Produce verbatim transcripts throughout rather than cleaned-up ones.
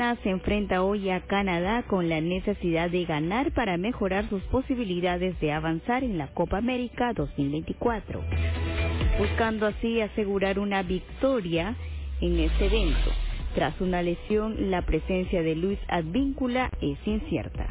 Ghana se enfrenta hoy a Canadá con la necesidad de ganar para mejorar sus posibilidades de avanzar en la Copa América dos mil veinticuatro, buscando así asegurar una victoria en este evento. Tras una lesión, la presencia de Luis Advíncula es incierta.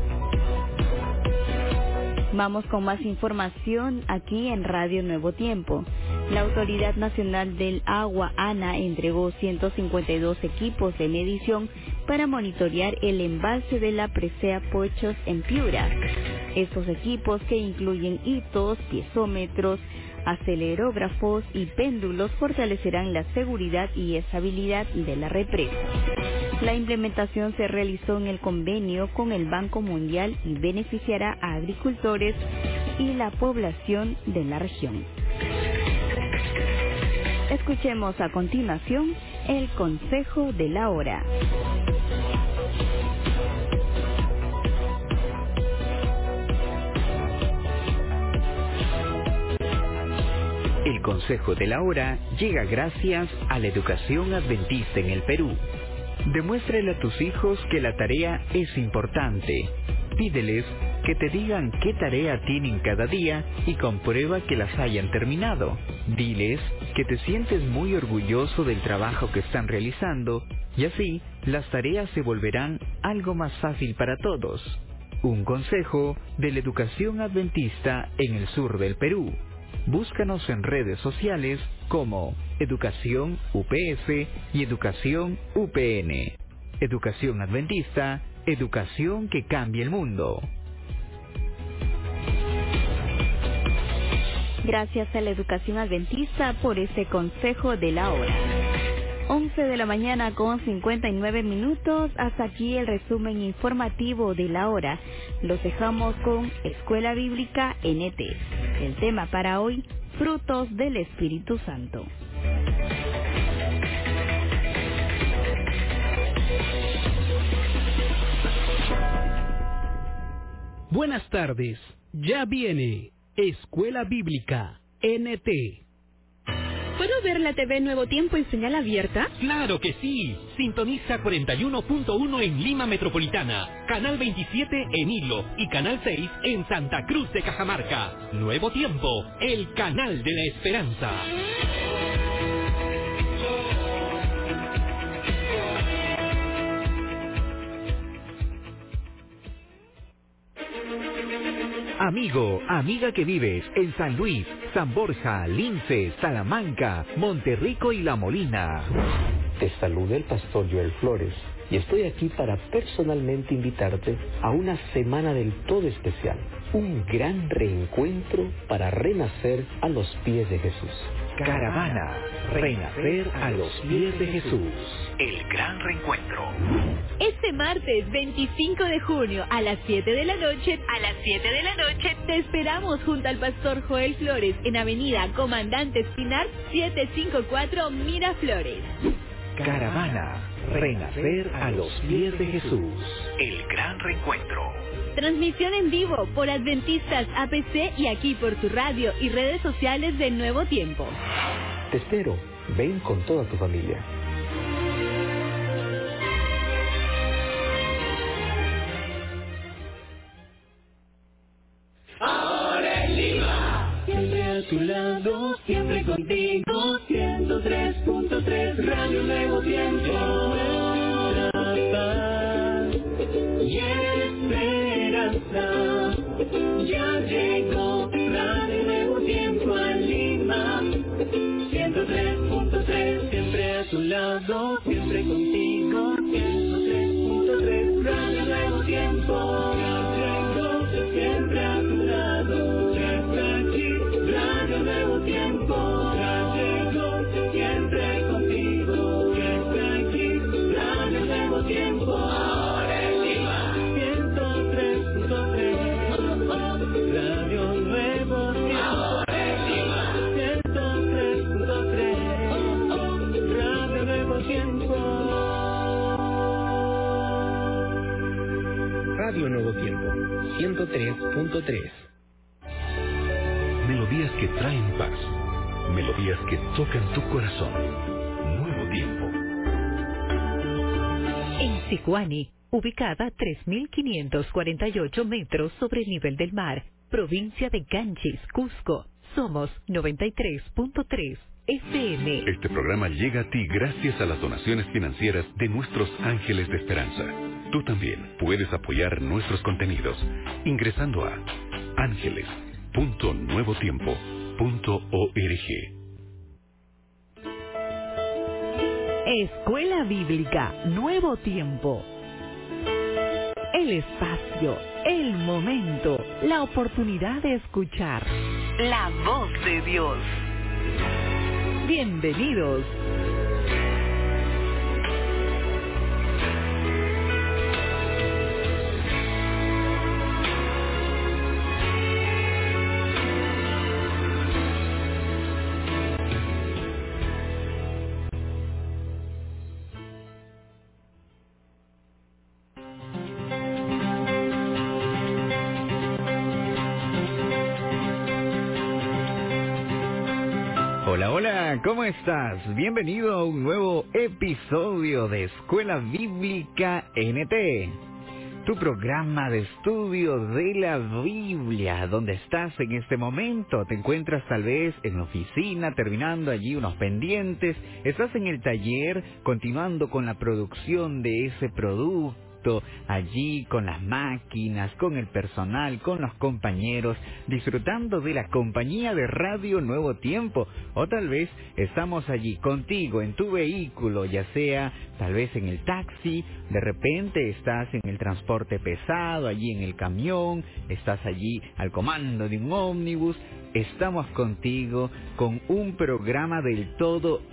Vamos con más información aquí en Radio Nuevo Tiempo. La Autoridad Nacional del Agua, ANA, entregó ciento cincuenta y dos equipos de medición para monitorear el embalse de la presea Pochos en Piura. Estos equipos, que incluyen hitos, piezómetros, acelerógrafos y péndulos, fortalecerán la seguridad y estabilidad de la represa. La implementación se realizó en el convenio con el Banco Mundial y beneficiará a agricultores y la población de la región. Escuchemos a continuación el consejo de la hora. El consejo de la hora llega gracias a la educación adventista en el Perú. Demuéstrale a tus hijos que la tarea es importante. Pídeles que te digan qué tarea tienen cada día y comprueba que las hayan terminado. Diles que te sientes muy orgulloso del trabajo que están realizando y así las tareas se volverán algo más fácil para todos. Un consejo de la educación adventista en el sur del Perú. Búscanos en redes sociales como Educación U P S y Educación U P N. Educación Adventista, educación que cambia el mundo. Gracias a la Educación Adventista por este consejo de la hora. once de la mañana con cincuenta y nueve minutos. Hasta aquí el resumen informativo de la hora. Los dejamos con Escuela Bíblica N T. El tema para hoy, frutos del Espíritu Santo. Buenas tardes. Ya viene Escuela Bíblica N T. ¿Puedo ver la T V Nuevo Tiempo en señal abierta? ¡Claro que sí! Sintoniza cuarenta y uno punto uno en Lima Metropolitana, Canal veintisiete en Hilo y Canal seis en Santa Cruz de Cajamarca. Nuevo Tiempo, el canal de la esperanza. Amigo, amiga que vives en San Luis, San Borja, Lince, Salamanca, Monterrico y La Molina. Te saluda el pastor Joel Flores y estoy aquí para personalmente invitarte a una semana del todo especial. Un gran reencuentro para renacer a los pies de Jesús. Caravana, renacer a los pies de Jesús. El gran reencuentro. Este martes veinticinco de junio a las siete de la noche, a las siete de la noche, te esperamos junto al pastor Joel Flores en Avenida Comandante Espinar setecientos cincuenta y cuatro Miraflores. Caravana, renacer a los pies de Jesús. El gran reencuentro. Transmisión en vivo por Adventistas A P C y aquí por tu radio y redes sociales de Nuevo Tiempo. Te espero. Ven con toda tu familia. Ahora en Lima, siempre a tu lado, siempre contigo, ciento tres punto tres Radio Nuevo Tiempo. Paz y esperanza, ya llegó Radio Nuevo Tiempo a Lima, ciento tres punto tres, siempre a tu lado, siempre contigo, ciento tres punto tres Radio Nuevo Tiempo. Siempre a tu lado, ya está aquí, Radio Nuevo Tiempo, ya llegó, siempre contigo, ya está aquí, Radio Nuevo Tiempo, ahora en Lima, ciento tres punto tres, Radio Nuevo Tiempo, ahora en Lima, ciento tres punto tres, Radio Nuevo Tiempo. Radio Nuevo Tiempo, ciento tres punto tres. Melodías que traen paz, melodías que tocan tu corazón. Nuevo Tiempo. En Sicuani, ubicada a tres mil quinientos cuarenta y ocho metros sobre el nivel del mar, provincia de Canchis, Cusco. Somos noventa y tres punto tres F M. Este programa llega a ti gracias a las donaciones financieras de nuestros ángeles de esperanza. Tú también puedes apoyar nuestros contenidos ingresando a ángeles punto nuevo tiempo punto org. Escuela Bíblica Nuevo Tiempo. El espacio, el momento, la oportunidad de escuchar la voz de Dios. Bienvenidos. Hola, hola, ¿cómo estás? Bienvenido a un nuevo episodio de Escuela Bíblica N T, tu programa de estudio de la Biblia. ¿Dónde estás en este momento? ¿Te encuentras tal vez en la oficina terminando allí unos pendientes? ¿Estás en el taller continuando con la producción de ese producto? Allí con las máquinas, con el personal, con los compañeros, disfrutando de la compañía de Radio Nuevo Tiempo. O tal vez estamos allí contigo en tu vehículo, ya sea tal vez en el taxi, de repente estás en el transporte pesado, allí en el camión, estás allí al comando de un ómnibus. Estamos contigo con un programa del todo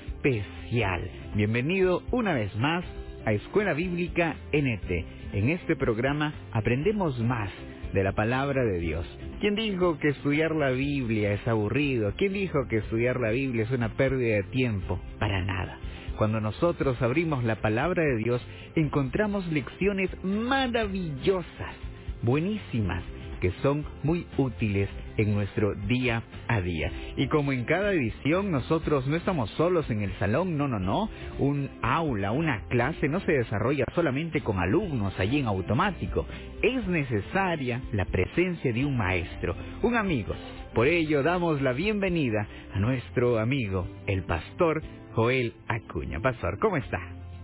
especial. Bienvenido una vez más a Escuela Bíblica N T. En este programa aprendemos más de la palabra de Dios. ¿Quién dijo que estudiar la Biblia es aburrido? ¿Quién dijo que estudiar la Biblia es una pérdida de tiempo? Para nada. Cuando nosotros abrimos la palabra de Dios, encontramos lecciones maravillosas, buenísimas, que son muy útiles en nuestro día a día. Y como en cada edición nosotros no estamos solos en el salón, no, no, no. Un aula, una clase no se desarrolla solamente con alumnos allí en automático. Es necesaria la presencia de un maestro, un amigo. Por ello damos la bienvenida a nuestro amigo, el pastor Joel Acuña. Pastor, ¿cómo está?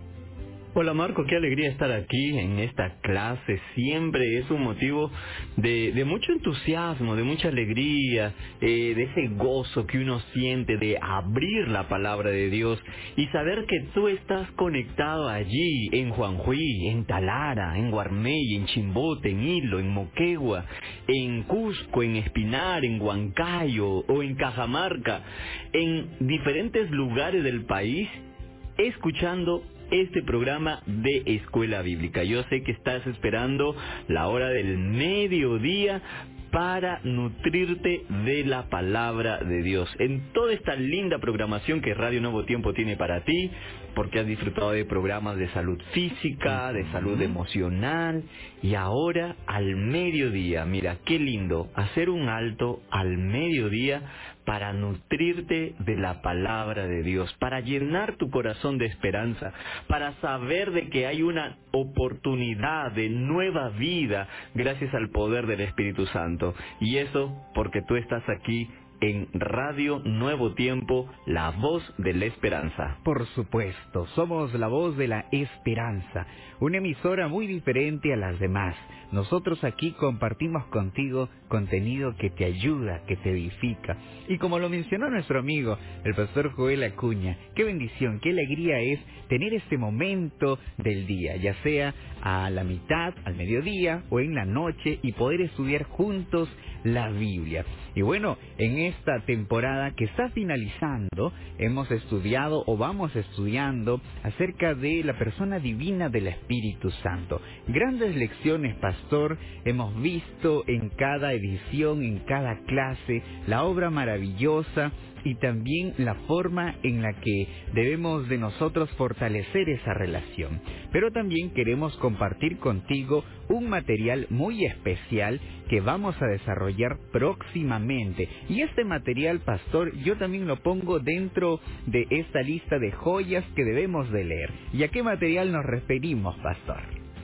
Hola Marco, qué alegría estar aquí en esta clase. Siempre es un motivo de, de mucho entusiasmo, de mucha alegría, eh, de ese gozo que uno siente de abrir la palabra de Dios y saber que tú estás conectado allí en Juanjuí, en Talara, en Guarmey, en Chimbote, en Hilo, en Moquegua, en Cusco, en Espinar, en Huancayo o en Cajamarca, en diferentes lugares del país, escuchando este programa de Escuela Bíblica. Yo sé que estás esperando la hora del mediodía para nutrirte de la palabra de Dios. En toda esta linda programación que Radio Nuevo Tiempo tiene para ti, porque has disfrutado de programas de salud física, de salud emocional, y ahora al mediodía, mira qué lindo, hacer un alto al mediodía para nutrirte de la palabra de Dios, para llenar tu corazón de esperanza, para saber de que hay una oportunidad de nueva vida gracias al poder del Espíritu Santo. Y eso porque tú estás aquí en Radio Nuevo Tiempo, la voz de la esperanza. Por supuesto, somos la voz de la esperanza, una emisora muy diferente a las demás. Nosotros aquí compartimos contigo contenido que te ayuda, que te edifica. Y como lo mencionó nuestro amigo, el pastor Joel Acuña, qué bendición, qué alegría es tener este momento del día, ya sea a la mitad, al mediodía o en la noche, y poder estudiar juntos la Biblia. Y bueno, en esta temporada que está finalizando, hemos estudiado o vamos estudiando acerca de la persona divina del Espíritu Santo. Grandes lecciones, pastor, hemos visto en cada edición, en cada clase, la obra maravillosa y también la forma en la que debemos de nosotros fortalecer esa relación. Pero también queremos compartir contigo un material muy especial que vamos a desarrollar próximamente. Y este material, pastor, yo también lo pongo dentro de esta lista de joyas que debemos de leer. ¿Y a qué material nos referimos, pastor?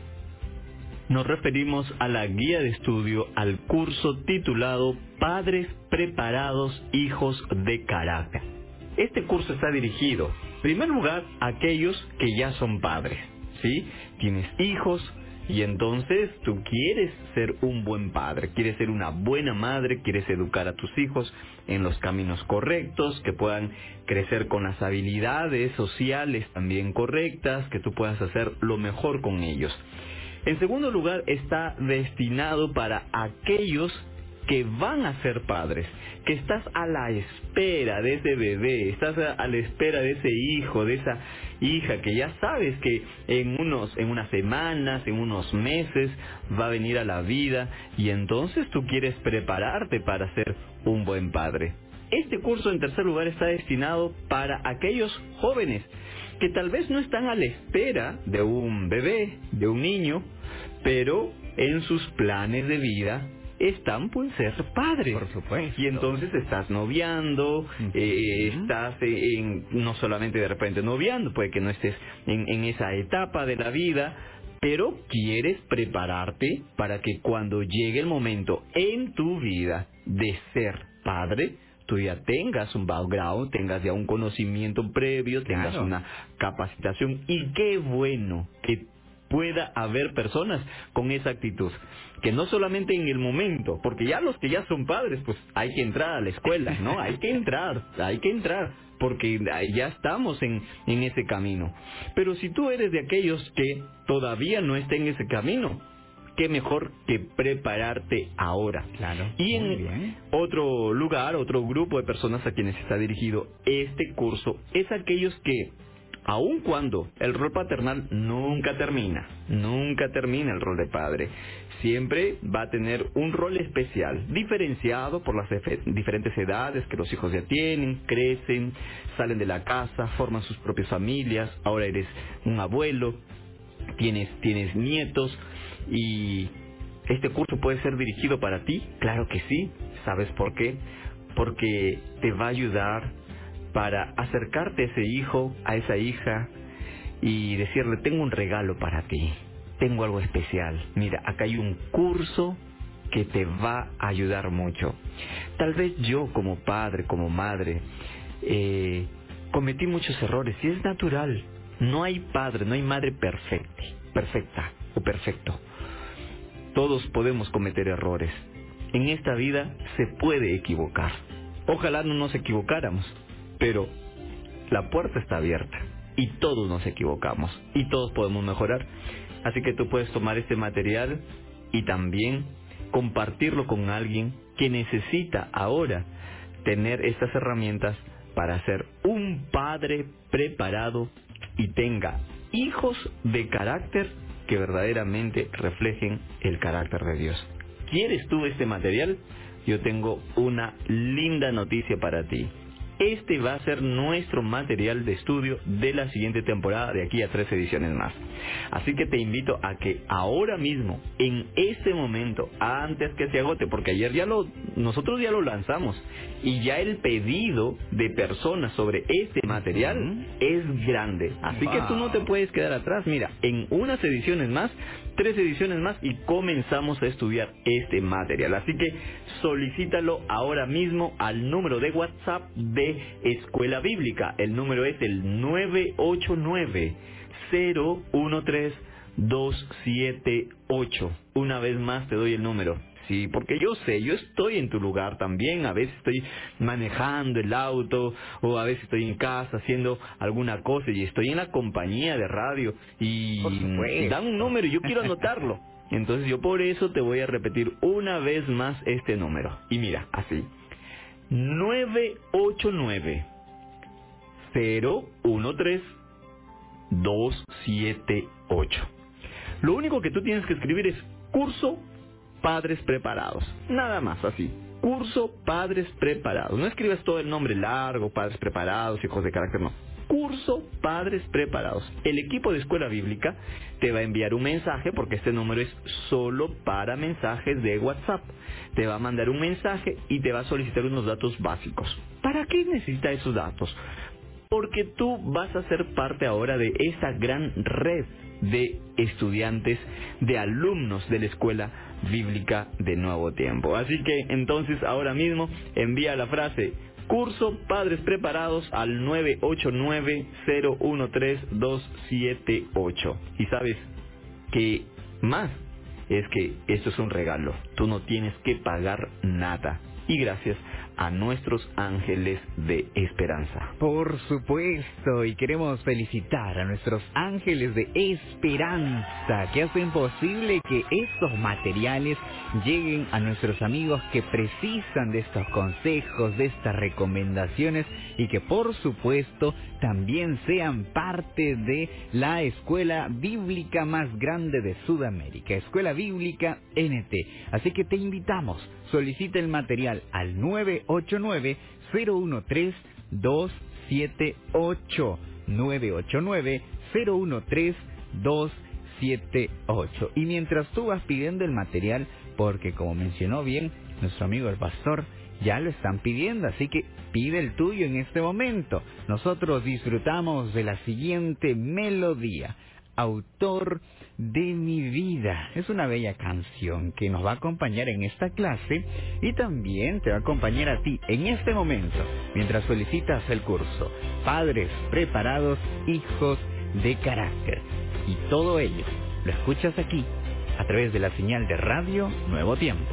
Nos referimos a la guía de estudio al curso titulado Padres Preparados, Hijos de Carácter. Este curso está dirigido, en primer lugar, a aquellos que ya son padres, ¿sí? Tienes hijos y entonces tú quieres ser un buen padre, quieres ser una buena madre, quieres educar a tus hijos en los caminos correctos, que puedan crecer con las habilidades sociales también correctas, que tú puedas hacer lo mejor con ellos. En segundo lugar, está destinado para aquellos que van a ser padres, que estás a la espera de ese bebé, estás a la espera de ese hijo, de esa hija, que ya sabes que en unos, en unas semanas, en unos meses va a venir a la vida, y entonces tú quieres prepararte para ser un buen padre. Este curso, en tercer lugar, está destinado para aquellos jóvenes que tal vez no están a la espera de un bebé, de un niño, pero en sus planes de vida están por ser padres. Por supuesto. Y entonces estás noviando, uh-huh. eh, estás en, no solamente de repente noviando, puede que no estés en, en esa etapa de la vida, pero quieres prepararte para que cuando llegue el momento en tu vida de ser padre, tú ya tengas un background, tengas ya un conocimiento previo, tengas claro. una capacitación. Y qué bueno que pueda haber personas con esa actitud, que no solamente en el momento, porque ya los que ya son padres, pues hay que entrar a la escuela, ¿no? Hay que entrar, hay que entrar, porque ya estamos en, en ese camino. Pero si tú eres de aquellos que todavía no estén en ese camino, qué mejor que prepararte ahora. Claro. Y en bien. otro lugar, otro grupo de personas a quienes está dirigido este curso, es aquellos que, aun cuando el rol paternal nunca termina, nunca termina el rol de padre, siempre va a tener un rol especial, diferenciado por las diferentes edades que los hijos ya tienen, crecen, salen de la casa, forman sus propias familias, ahora eres un abuelo, tienes, tienes nietos, y este curso puede ser dirigido para ti, claro que sí. ¿Sabes por qué? Porque te va a ayudar para acercarte a ese hijo, a esa hija, y decirle: tengo un regalo para ti, tengo algo especial. Mira, acá hay un curso que te va a ayudar mucho. Tal vez yo como padre, como madre, eh, cometí muchos errores, y es natural. No hay padre, no hay madre perfecta, perfecta o perfecto. Todos podemos cometer errores. En esta vida se puede equivocar. Ojalá no nos equivocáramos, pero la puerta está abierta y todos nos equivocamos y todos podemos mejorar. Así que tú puedes tomar este material y también compartirlo con alguien que necesita ahora tener estas herramientas para ser un padre preparado y tenga hijos de carácter que verdaderamente reflejen el carácter de Dios. ¿Quieres tú este material? Yo tengo una linda noticia para ti. Este va a ser nuestro material de estudio de la siguiente temporada, de aquí a tres ediciones más. Así que te invito a que ahora mismo, en este momento, antes que se agote, porque ayer ya lo, nosotros ya lo lanzamos, y ya el pedido de personas sobre este material uh-huh. es grande. Así wow. que tú no te puedes quedar atrás. Mira, en unas ediciones más, tres ediciones más, y comenzamos a estudiar este material. Así que solicítalo ahora mismo al número de WhatsApp de Escuela Bíblica. El número es el nueve ocho nueve, cero uno tres, dos siete ocho. Una vez más te doy el número. Sí, porque yo sé, yo estoy en tu lugar también. A veces estoy manejando el auto, o a veces estoy en casa haciendo alguna cosa y estoy en la compañía de radio y dan un número y yo quiero anotarlo. Entonces yo por eso te voy a repetir una vez más este número. Y mira, así: nueve ocho nueve, cero uno tres, dos siete ocho. Lo único que tú tienes que escribir es curso Padres Preparados. Nada más, así. Curso Padres Preparados. No escribas todo el nombre largo, Padres Preparados, hijos de carácter, no. Curso Padres Preparados. El equipo de Escuela Bíblica te va a enviar un mensaje, porque este número es solo para mensajes de WhatsApp. Te va a mandar un mensaje y te va a solicitar unos datos básicos. ¿Para qué necesita esos datos? Porque tú vas a ser parte ahora de esa gran red de estudiantes, de alumnos de la Escuela Bíblica de Nuevo Tiempo. Así que entonces ahora mismo envía la frase Curso Padres Preparados al nueve ocho nueve, cero uno tres, dos siete ocho. Y sabes que más es que esto es un regalo. Tú no tienes que pagar nada. Y gracias a nuestros ángeles de esperanza. Por supuesto, y queremos felicitar a nuestros ángeles de esperanza que hacen posible que estos materiales lleguen a nuestros amigos que precisan de estos consejos, de estas recomendaciones, y que por supuesto también sean parte de la escuela bíblica más grande de Sudamérica, Escuela Bíblica N T. Así que te invitamos, solicita el material al nueve ocho nueve, cero uno tres, dos siete ocho, nueve ocho nueve, cero uno tres, dos siete ocho. Y mientras tú vas pidiendo el material, porque como mencionó bien nuestro amigo el pastor, ya lo están pidiendo, así que pide el tuyo en este momento. Nosotros disfrutamos de la siguiente melodía, Autor de mi vida. Es una bella canción que nos va a acompañar en esta clase y también te va a acompañar a ti en este momento mientras solicitas el curso Padres Preparados, Hijos de Carácter. Y todo ello lo escuchas aquí a través de la señal de Radio Nuevo Tiempo.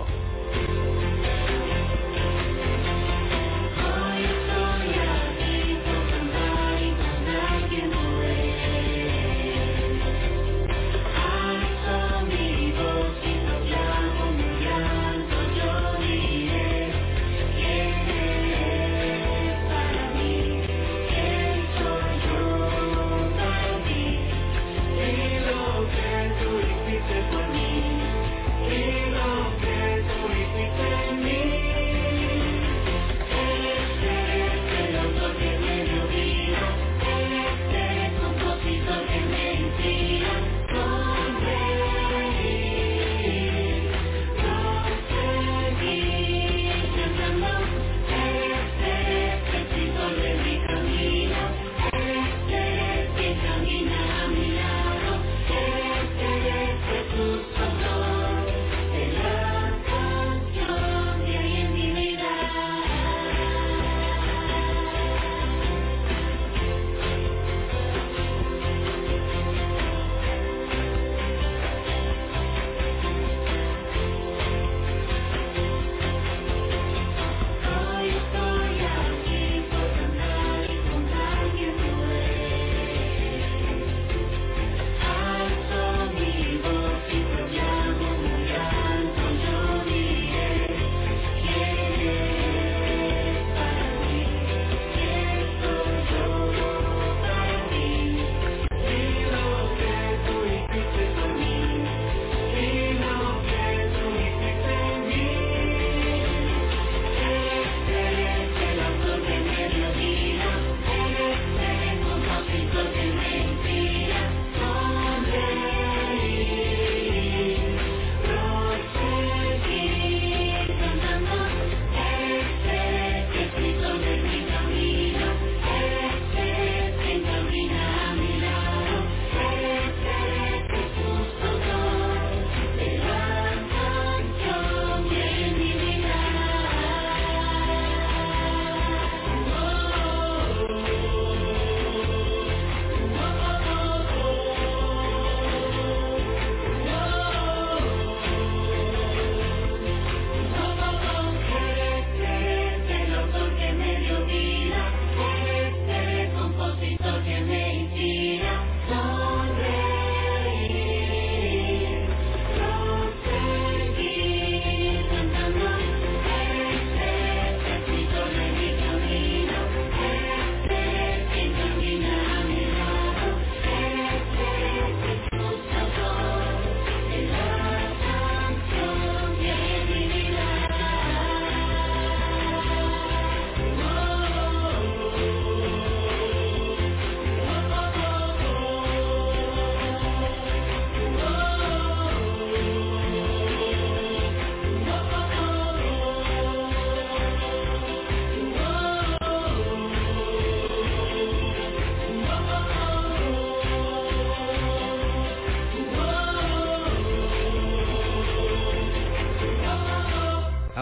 Por mí, y lo que tú hiciste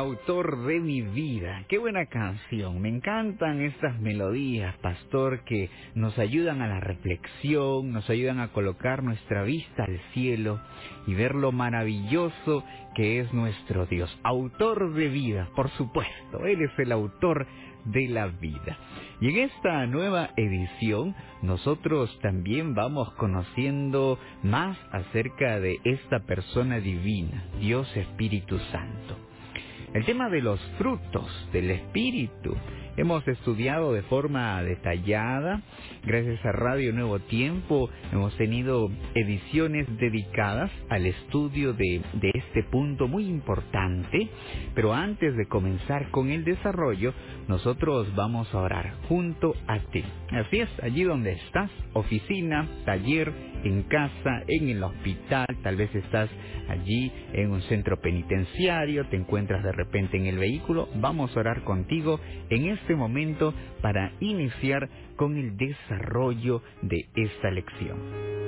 autor de mi vida. Qué buena canción. Me encantan estas melodías, pastor, que nos ayudan a la reflexión, nos ayudan a colocar nuestra vista al cielo y ver lo maravilloso que es nuestro Dios. Autor de vida, por supuesto. Él es el autor de la vida. Y en esta nueva edición nosotros también vamos conociendo más acerca de esta persona divina, Dios Espíritu Santo. El tema de los frutos del Espíritu hemos estudiado de forma detallada. Gracias a Radio Nuevo Tiempo hemos tenido ediciones dedicadas al estudio de, de este punto muy importante. Pero antes de comenzar con el desarrollo, nosotros vamos a orar junto a ti. Así es, allí donde estás, oficina, taller, en casa, en el hospital, tal vez estás allí en un centro penitenciario, te encuentras de repente en el vehículo. Vamos a orar contigo en este momento para iniciar con el desarrollo de esta lección.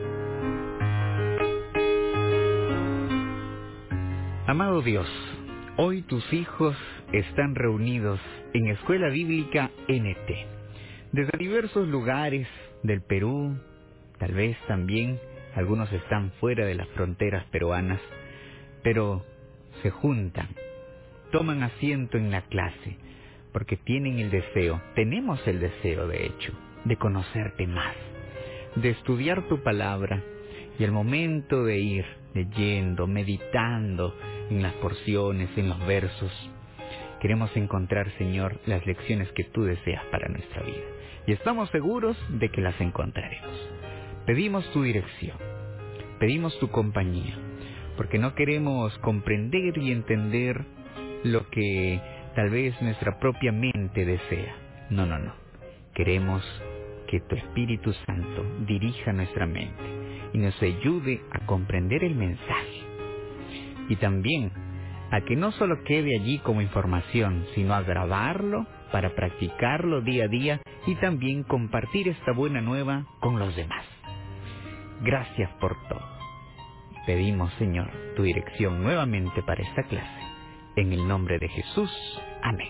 Amado Dios, hoy tus hijos están reunidos en Escuela Bíblica N T. Desde diversos lugares del Perú, tal vez también algunos están fuera de las fronteras peruanas, pero se juntan, toman asiento en la clase, porque tienen el deseo, tenemos el deseo de hecho, de conocerte más, de estudiar tu palabra, y al momento de ir leyendo, meditando en las porciones, en los versos, queremos encontrar, Señor, las lecciones que tú deseas para nuestra vida. Y estamos seguros de que las encontraremos. Pedimos tu dirección, pedimos tu compañía, porque no queremos comprender y entender lo que tal vez nuestra propia mente desea. No, no, no. Queremos que tu Espíritu Santo dirija nuestra mente y nos ayude a comprender el mensaje. Y también a que no solo quede allí como información, sino a grabarlo para practicarlo día a día y también compartir esta buena nueva con los demás. Gracias por todo. Pedimos, Señor, tu dirección nuevamente para esta clase. En el nombre de Jesús. Amén.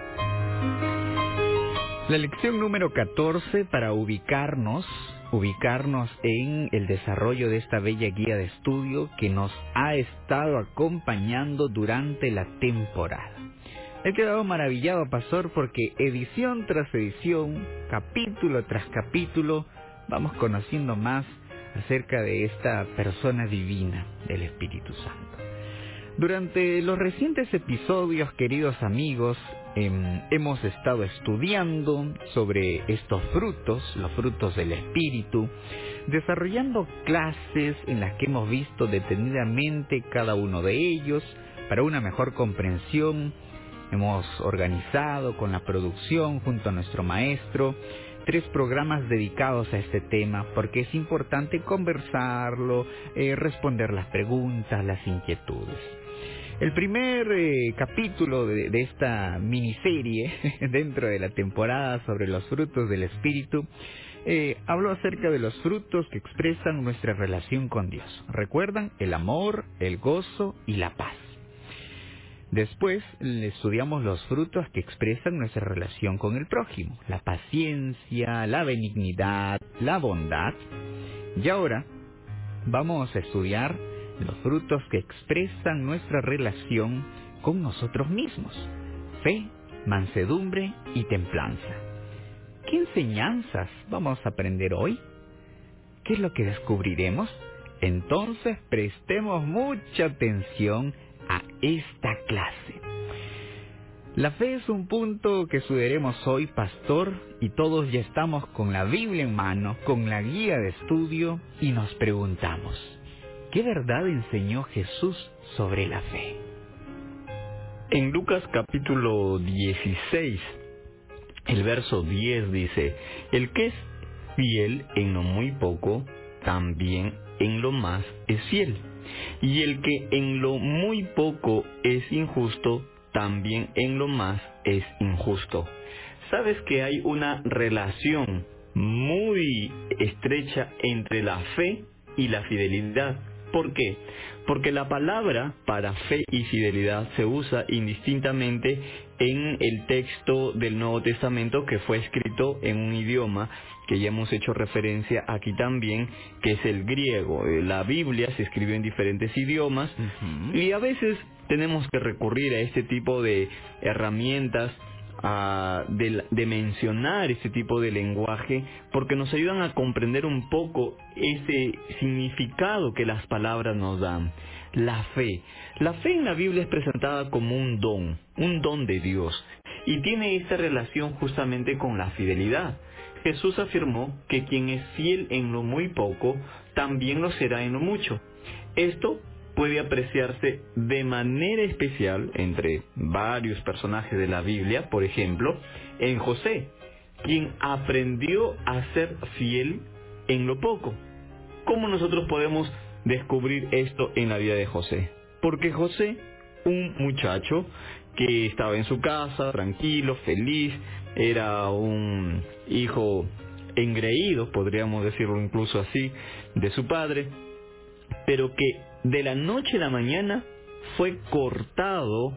La lección número catorce para ubicarnos, ubicarnos en el desarrollo de esta bella guía de estudio que nos ha estado acompañando durante la temporada. He quedado maravillado, pastor, porque edición tras edición, capítulo tras capítulo, vamos conociendo más acerca de esta persona divina del Espíritu Santo. Durante los recientes episodios, queridos amigos, eh, hemos estado estudiando sobre estos frutos, los frutos del Espíritu, desarrollando clases en las que hemos visto detenidamente cada uno de ellos para una mejor comprensión. Hemos organizado con la producción junto a nuestro maestro tres programas dedicados a este tema, porque es importante conversarlo, eh, responder las preguntas, las inquietudes. El primer eh, capítulo de, de esta miniserie dentro de la temporada sobre los frutos del Espíritu eh, habló acerca de los frutos que expresan nuestra relación con Dios. ¿Recuerdan? El amor, el gozo y la paz. Después estudiamos los frutos que expresan nuestra relación con el prójimo, la paciencia, la benignidad, la bondad. Y ahora vamos a estudiar los frutos que expresan nuestra relación con nosotros mismos, fe, mansedumbre y templanza. ¿Qué enseñanzas vamos a aprender hoy? ¿Qué es lo que descubriremos? Entonces prestemos mucha atención a esta clase. La fe es un punto que estudiaremos hoy, pastor, y todos ya estamos con la Biblia en mano, con la guía de estudio, y nos preguntamos, ¿qué verdad enseñó Jesús sobre la fe? En Lucas capítulo dieciséis, el verso diez dice, el que es fiel en lo muy poco, también en lo más es fiel. Y el que en lo muy poco es injusto, también en lo más es injusto. ¿Sabes que hay una relación muy estrecha entre la fe y la fidelidad? ¿Por qué? Porque la palabra para fe y fidelidad se usa indistintamente en el texto del Nuevo Testamento, que fue escrito en un idioma que ya hemos hecho referencia aquí también, que es el griego. La Biblia se escribió en diferentes idiomas, uh-huh. y a veces tenemos que recurrir a este tipo de herramientas, Uh, de, de mencionar ese tipo de lenguaje, porque nos ayudan a comprender un poco ese significado que las palabras nos dan. La fe. La fe en la Biblia es presentada como un don, un don de Dios, y tiene esta relación justamente con la fidelidad. Jesús afirmó que quien es fiel en lo muy poco, también lo será en lo mucho. Esto puede apreciarse de manera especial entre varios personajes de la Biblia, por ejemplo, en José, quien aprendió a ser fiel en lo poco. ¿Cómo nosotros podemos descubrir esto en la vida de José? Porque José, un muchacho que estaba en su casa, tranquilo, feliz, era un hijo engreído, podríamos decirlo incluso así, de su padre, pero que de la noche a la mañana fue cortado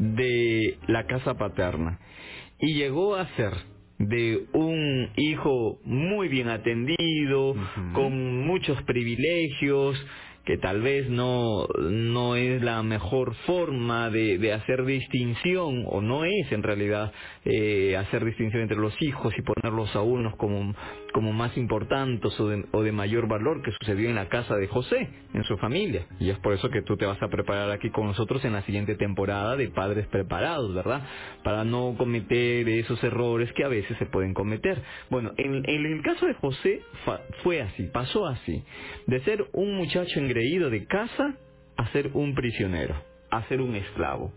de la casa paterna y llegó a ser de un hijo muy bien atendido, uh-huh. con muchos privilegios, que tal vez no, no es la mejor forma de, de hacer distinción, o no es en realidad eh, hacer distinción entre los hijos y ponerlos a unos como, como más importantes o de, o de mayor valor, que sucedió en la casa de José, en su familia. Y es por eso que tú te vas a preparar aquí con nosotros en la siguiente temporada de Padres Preparados, ¿verdad? Para no cometer esos errores que a veces se pueden cometer. Bueno, en, en el caso de José fa, fue así, pasó así, de ser un muchacho engreído de casa a ser un prisionero, a ser un esclavo.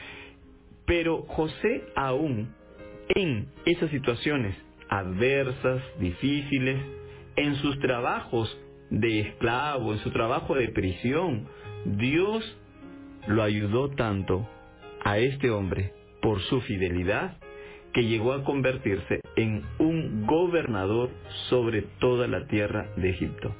Pero José, aún en esas situaciones adversas, difíciles, en sus trabajos de esclavo, en su trabajo de prisión, Dios lo ayudó tanto a este hombre por su fidelidad, que llegó a convertirse en un gobernador sobre toda la tierra de Egipto.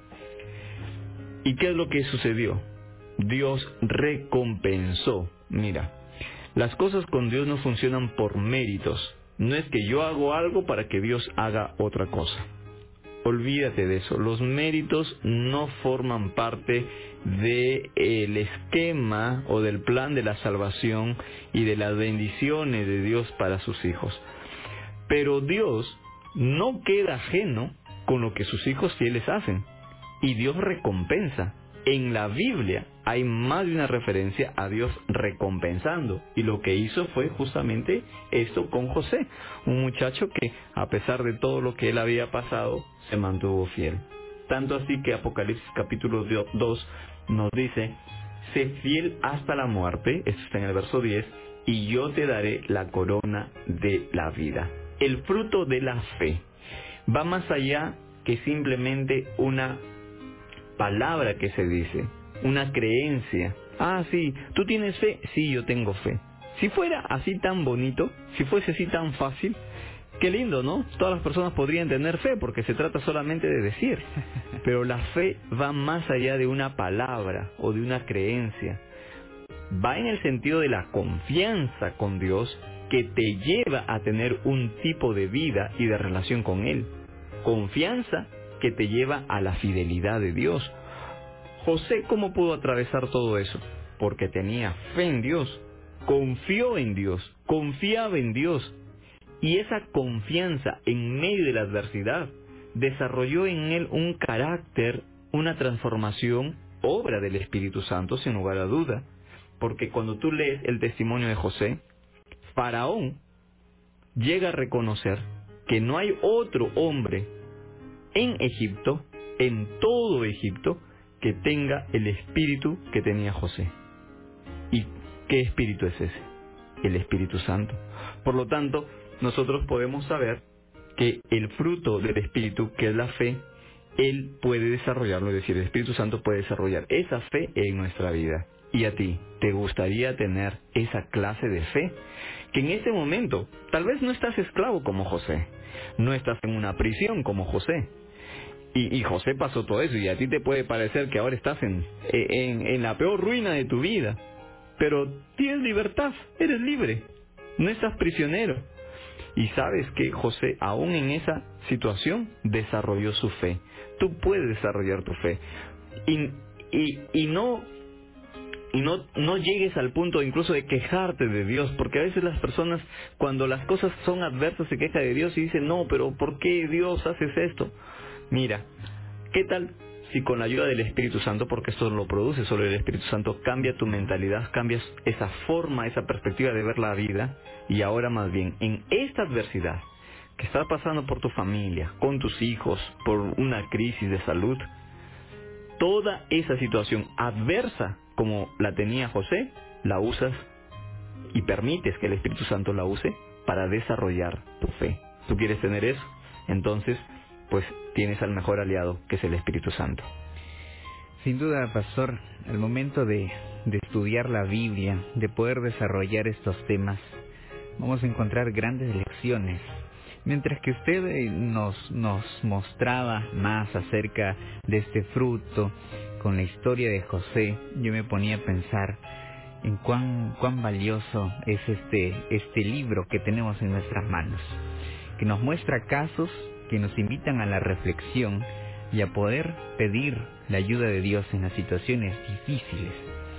¿Y qué es lo que sucedió? Dios recompensó. Mira, las cosas con Dios no funcionan por méritos. No es que yo hago algo para que Dios haga otra cosa. Olvídate de eso. Los méritos no forman parte del esquema o del plan de la salvación y de las bendiciones de Dios para sus hijos. Pero Dios no queda ajeno con lo que sus hijos fieles hacen. Y Dios recompensa. En la Biblia hay más de una referencia a Dios recompensando. Y lo que hizo fue justamente esto con José. Un muchacho que, a pesar de todo lo que él había pasado, se mantuvo fiel. Tanto así que Apocalipsis capítulo dos nos dice: sé fiel hasta la muerte, esto está en el verso diez, y yo te daré la corona de la vida. El fruto de la fe va más allá que simplemente una palabra que se dice, una creencia. Ah, sí, ¿tú tienes fe? Sí, yo tengo fe. Si fuera así tan bonito, si fuese así tan fácil, qué lindo, ¿no? Todas las personas podrían tener fe porque se trata solamente de decir. Pero la fe va más allá de una palabra o de una creencia. Va en el sentido de la confianza con Dios, que te lleva a tener un tipo de vida y de relación con Él. Confianza que te lleva a la fidelidad de Dios. José, ¿cómo pudo atravesar todo eso? Porque tenía fe en Dios, confió en Dios, confiaba en Dios. Y esa confianza en medio de la adversidad desarrolló en él un carácter, una transformación, obra del Espíritu Santo, sin lugar a duda. Porque cuando tú lees el testimonio de José, Faraón llega a reconocer que no hay otro hombre en Egipto, en todo Egipto, que tenga el espíritu que tenía José. ¿Y qué espíritu es ese? El Espíritu Santo. Por lo tanto, nosotros podemos saber que el fruto del Espíritu, que es la fe, Él puede desarrollarlo, es decir, el Espíritu Santo puede desarrollar esa fe en nuestra vida. ¿Y a ti, te gustaría tener esa clase de fe? Que en ese momento, tal vez no estás esclavo como José, no estás en una prisión como José, Y, y José pasó todo eso, y a ti te puede parecer que ahora estás en, en, en la peor ruina de tu vida. Pero tienes libertad, eres libre, no estás prisionero. Y sabes que José, aún en esa situación, desarrolló su fe. Tú puedes desarrollar tu fe. Y, y, y no... Y no, no llegues al punto incluso de quejarte de Dios, porque a veces las personas, cuando las cosas son adversas, se quejan de Dios y dicen, no, pero ¿por qué Dios haces esto? Mira, ¿qué tal si con la ayuda del Espíritu Santo, porque esto lo produce solo el Espíritu Santo, cambia tu mentalidad, cambias esa forma, esa perspectiva de ver la vida, y ahora más bien, en esta adversidad que estás pasando por tu familia, con tus hijos, por una crisis de salud, toda esa situación adversa como la tenía José, la usas y permites que el Espíritu Santo la use para desarrollar tu fe. ¿Tú quieres tener eso? Entonces, pues tienes al mejor aliado, que es el Espíritu Santo. Sin duda, pastor, al momento de, de estudiar la Biblia, de poder desarrollar estos temas, vamos a encontrar grandes lecciones. Mientras que usted nos, nos mostraba más acerca de este fruto, con la historia de José, yo me ponía a pensar en cuán, cuán valioso es este, este libro que tenemos en nuestras manos, que nos muestra casos que nos invitan a la reflexión y a poder pedir la ayuda de Dios en las situaciones difíciles.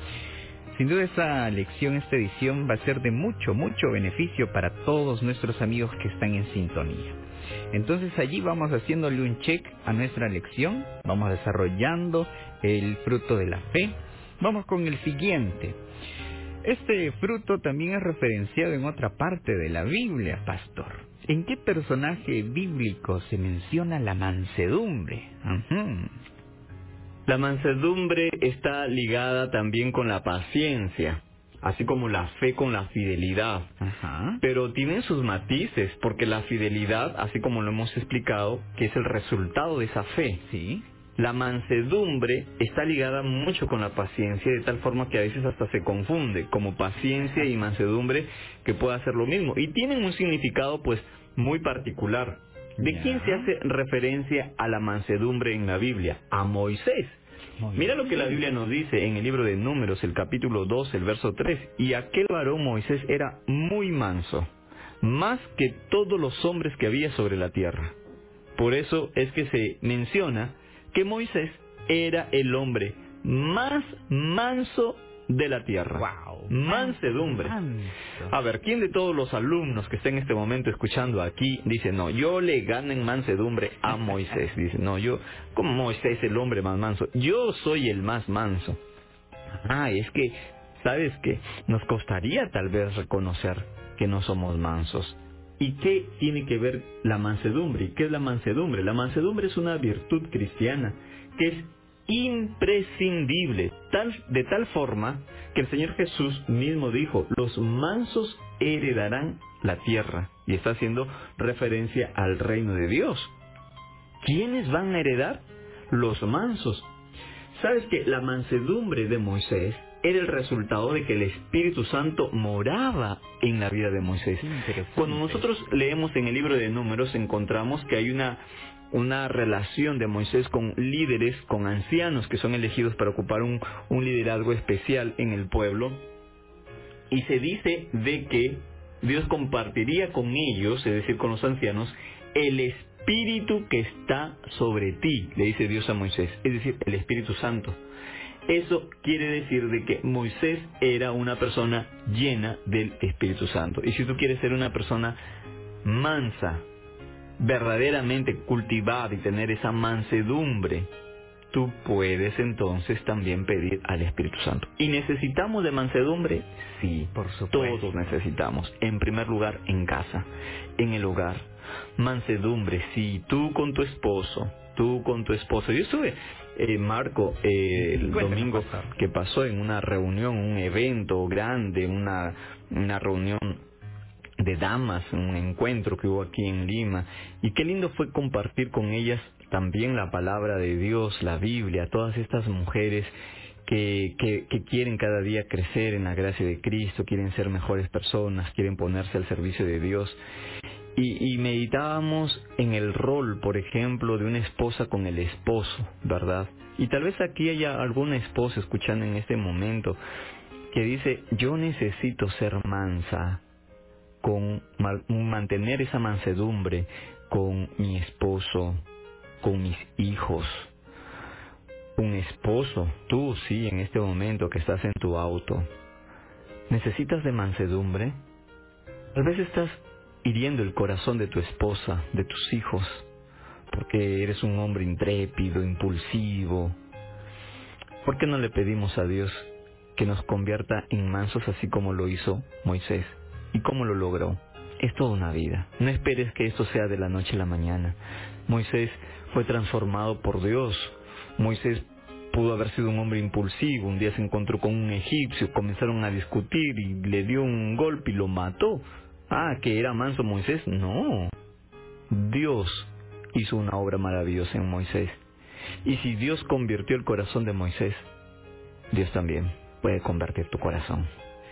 Sin duda esta lección, esta edición va a ser de mucho, mucho beneficio para todos nuestros amigos que están en sintonía. Entonces allí vamos haciéndole un check a nuestra lección, vamos desarrollando el fruto de la fe. Vamos con el siguiente. Este fruto también es referenciado en otra parte de la Biblia, pastor. ¿En qué personaje bíblico se menciona la mansedumbre? Uh-huh. La mansedumbre está ligada también con la paciencia, así como la fe con la fidelidad. Ajá. Pero tienen sus matices, porque la fidelidad, así como lo hemos explicado, que es el resultado de esa fe. Sí. La mansedumbre está ligada mucho con la paciencia, de tal forma que a veces hasta se confunde, como paciencia y mansedumbre, que puede hacer lo mismo. Y tienen un significado, pues, muy particular. ¿De ya. quién se hace referencia a la mansedumbre en la Biblia? A Moisés. Moisés. Mira lo que la Biblia nos dice en el libro de Números, el capítulo dos, el verso tres. Y aquel varón Moisés era muy manso, más que todos los hombres que había sobre la tierra. Por eso es que se menciona que Moisés era el hombre más manso de la tierra. Wow. Mansedumbre. Manso. A ver, ¿quién de todos los alumnos que estén en este momento escuchando aquí dice, no, yo le gano en mansedumbre a Moisés? Dice, no, yo, como Moisés el hombre más manso, yo soy el más manso. Ah, es que, ¿sabes qué? Nos costaría tal vez reconocer que no somos mansos. ¿Y qué tiene que ver la mansedumbre? ¿Qué es la mansedumbre? La mansedumbre es una virtud cristiana que es imprescindible, tal, de tal forma que el Señor Jesús mismo dijo, los mansos heredarán la tierra, y está haciendo referencia al reino de Dios. ¿Quiénes van a heredar? Los mansos. ¿Sabes que la mansedumbre de Moisés era el resultado de que el Espíritu Santo moraba en la vida de Moisés? Cuando nosotros leemos en el libro de Números, encontramos que hay una una relación de Moisés con líderes, con ancianos que son elegidos para ocupar un, un liderazgo especial en el pueblo, y se dice de que Dios compartiría con ellos, es decir, con los ancianos, el Espíritu que está sobre ti, le dice Dios a Moisés, es decir, el Espíritu Santo. Eso quiere decir de que Moisés era una persona llena del Espíritu Santo. Y si tú quieres ser una persona mansa, verdaderamente cultivada y tener esa mansedumbre, tú puedes entonces también pedir al Espíritu Santo. ¿Y necesitamos de mansedumbre? Sí, por supuesto. Todos necesitamos. En primer lugar, en casa, en el hogar. Mansedumbre, sí, tú con tu esposo, tú con tu esposo. Yo estuve, eh, Marco, eh, el domingo que pasó en una reunión, un evento grande, una, una reunión de damas, un encuentro que hubo aquí en Lima, y qué lindo fue compartir con ellas también la palabra de Dios, la Biblia, todas estas mujeres que, que, que quieren cada día crecer en la gracia de Cristo, quieren ser mejores personas, quieren ponerse al servicio de Dios. Y, y meditábamos en el rol, por ejemplo, de una esposa con el esposo, ¿verdad? Y tal vez aquí haya alguna esposa escuchando en este momento que dice, yo necesito ser mansa, con mantener esa mansedumbre con mi esposo, con mis hijos. Un esposo, tú sí, en este momento que estás en tu auto, ¿necesitas de mansedumbre? Tal vez estás hiriendo el corazón de tu esposa, de tus hijos, porque eres un hombre intrépido, impulsivo. ¿Por qué no le pedimos a Dios que nos convierta en mansos así como lo hizo Moisés? ¿Y cómo lo logró? Es toda una vida. No esperes que esto sea de la noche a la mañana. Moisés fue transformado por Dios. Moisés pudo haber sido un hombre impulsivo. Un día se encontró con un egipcio, comenzaron a discutir y le dio un golpe y lo mató. Ah, ¿que era manso Moisés? No. Dios hizo una obra maravillosa en Moisés. Y si Dios convirtió el corazón de Moisés, Dios también puede convertir tu corazón.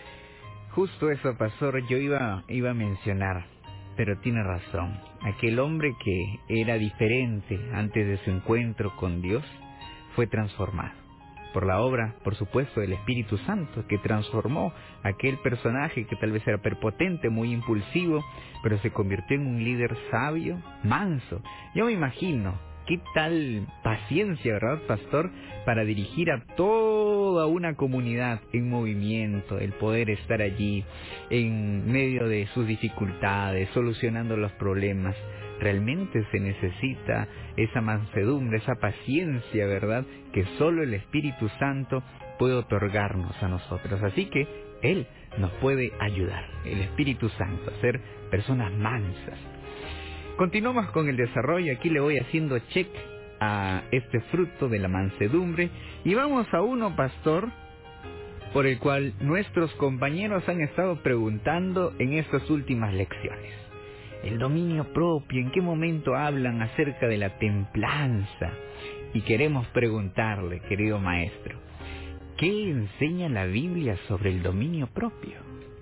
Justo eso, pastor, yo iba, iba a mencionar, pero tiene razón. Aquel hombre que era diferente antes de su encuentro con Dios fue transformado por la obra, por supuesto, del Espíritu Santo, que transformó a aquel personaje que tal vez era prepotente, muy impulsivo, pero se convirtió en un líder sabio, manso. Yo me imagino, qué tal paciencia, ¿verdad, pastor?, para dirigir a toda una comunidad en movimiento, el poder estar allí en medio de sus dificultades, solucionando los problemas. Realmente se necesita esa mansedumbre, esa paciencia, ¿verdad?, que solo el Espíritu Santo puede otorgarnos a nosotros. Así que Él nos puede ayudar, el Espíritu Santo, a ser personas mansas. Continuamos con el desarrollo. Aquí le voy haciendo check a este fruto de la mansedumbre. Y vamos a uno, pastor, por el cual nuestros compañeros han estado preguntando en estas últimas lecciones. El dominio propio, ¿en qué momento hablan acerca de la templanza? Y queremos preguntarle, querido maestro, ¿qué enseña la Biblia sobre el dominio propio?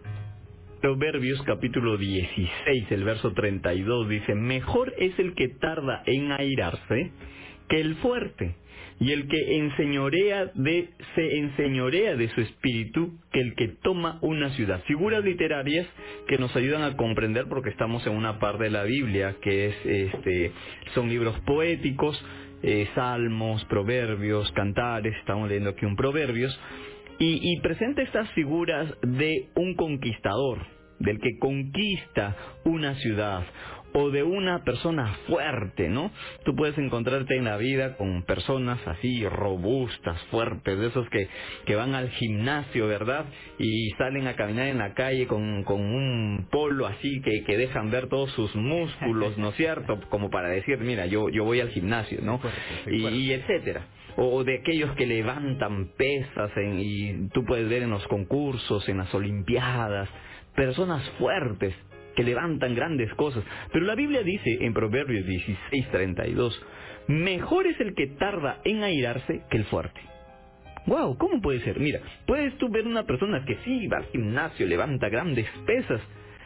Proverbios capítulo dieciséis, el verso treinta y dos dice, mejor es el que tarda en airarse que el fuerte, y el que enseñorea de, se enseñorea de su espíritu que el que toma una ciudad. Figuras literarias que nos ayudan a comprender, porque estamos en una parte de la Biblia que es, este, son libros poéticos, eh, salmos, proverbios, cantares. Estamos leyendo aquí un proverbios, y, y presenta estas figuras de un conquistador, del que conquista una ciudad, o de una persona fuerte, ¿no? Tú puedes encontrarte en la vida con personas así robustas, fuertes, de esos que, que van al gimnasio, ¿verdad? Y salen a caminar en la calle con, con un polo así que, que dejan ver todos sus músculos, ¿no es cierto? Como para decir, mira, yo, yo voy al gimnasio, ¿no? Y, y etcétera. O de aquellos que levantan pesas en, y tú puedes ver en los concursos, en las olimpiadas, personas fuertes que levantan grandes cosas. Pero la Biblia dice en Proverbios dieciséis, treinta y dos, mejor es el que tarda en airarse que el fuerte. Wow, ¿cómo puede ser? Mira, puedes tú ver una persona que sí va al gimnasio, levanta grandes pesas,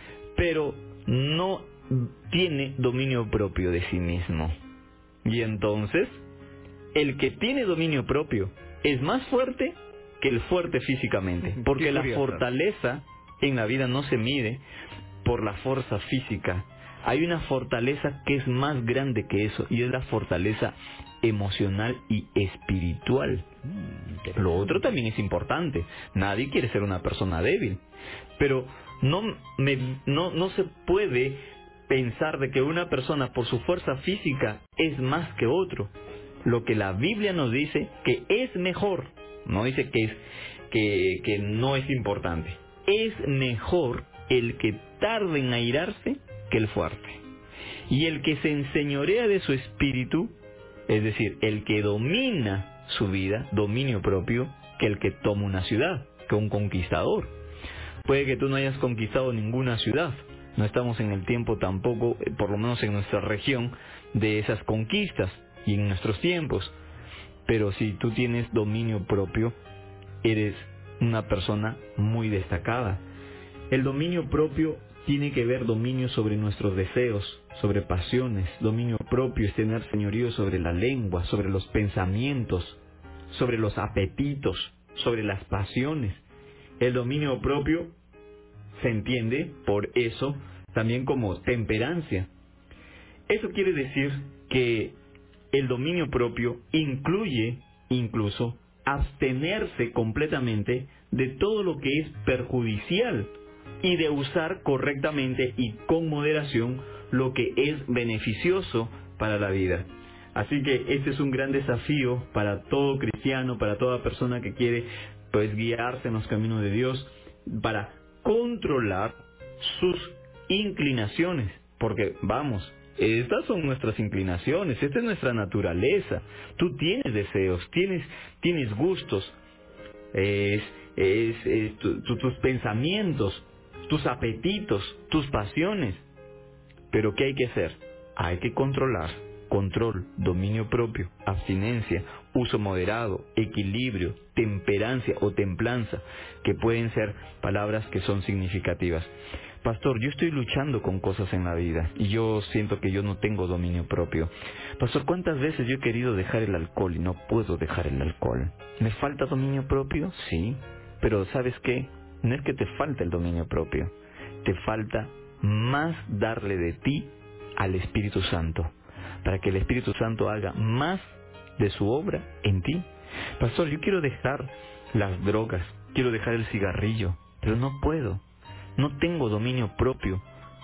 pero no tiene dominio propio de sí mismo. Y entonces, el que tiene dominio propio es más fuerte que el fuerte físicamente, porque la fortaleza en la vida no se mide por la fuerza física. Hay una fortaleza que es más grande que eso, y es la fortaleza emocional y espiritual. Lo otro también es importante. Nadie quiere ser una persona débil, pero no, me, no, no se puede pensar de que una persona por su fuerza física es más que otro. Lo que la Biblia nos dice que es mejor, no dice que, es, que, que no es importante. Es mejor el que tarde en airarse que el fuerte. Y el que se enseñorea de su espíritu, es decir, el que domina su vida, dominio propio, que el que toma una ciudad, que un conquistador. Puede que tú no hayas conquistado ninguna ciudad. No estamos en el tiempo tampoco, por lo menos en nuestra región, de esas conquistas y en nuestros tiempos. Pero si tú tienes dominio propio, eres una persona muy destacada. El dominio propio tiene que ver dominio sobre nuestros deseos, sobre pasiones. Dominio propio es tener señorío sobre la lengua, sobre los pensamientos, sobre los apetitos, sobre las pasiones. El dominio propio se entiende por eso también como temperancia. Eso quiere decir que el dominio propio incluye incluso abstenerse completamente de todo lo que es perjudicial y de usar correctamente y con moderación lo que es beneficioso para la vida. Así que este es un gran desafío para todo cristiano, para toda persona que quiere pues guiarse en los caminos de Dios, para controlar sus inclinaciones, porque vamos, estas son nuestras inclinaciones, esta es nuestra naturaleza. Tú tienes deseos, tienes, tienes gustos, es, es, es tu, tu, tus pensamientos, tus apetitos, tus pasiones. Pero ¿qué hay que hacer? Hay que controlar. Control, dominio propio, abstinencia, uso moderado, equilibrio, temperancia o templanza, que pueden ser palabras que son significativas. Pastor, yo estoy luchando con cosas en la vida y yo siento que yo no tengo dominio propio. Pastor, ¿cuántas veces yo he querido dejar el alcohol y no puedo dejar el alcohol? ¿Me falta dominio propio? Sí, pero ¿sabes qué? No es que te falte el dominio propio, te falta más darle de ti al Espíritu Santo, para que el Espíritu Santo haga más de su obra en ti. Pastor, yo quiero dejar las drogas, quiero dejar el cigarrillo, pero no puedo, no tengo dominio propio.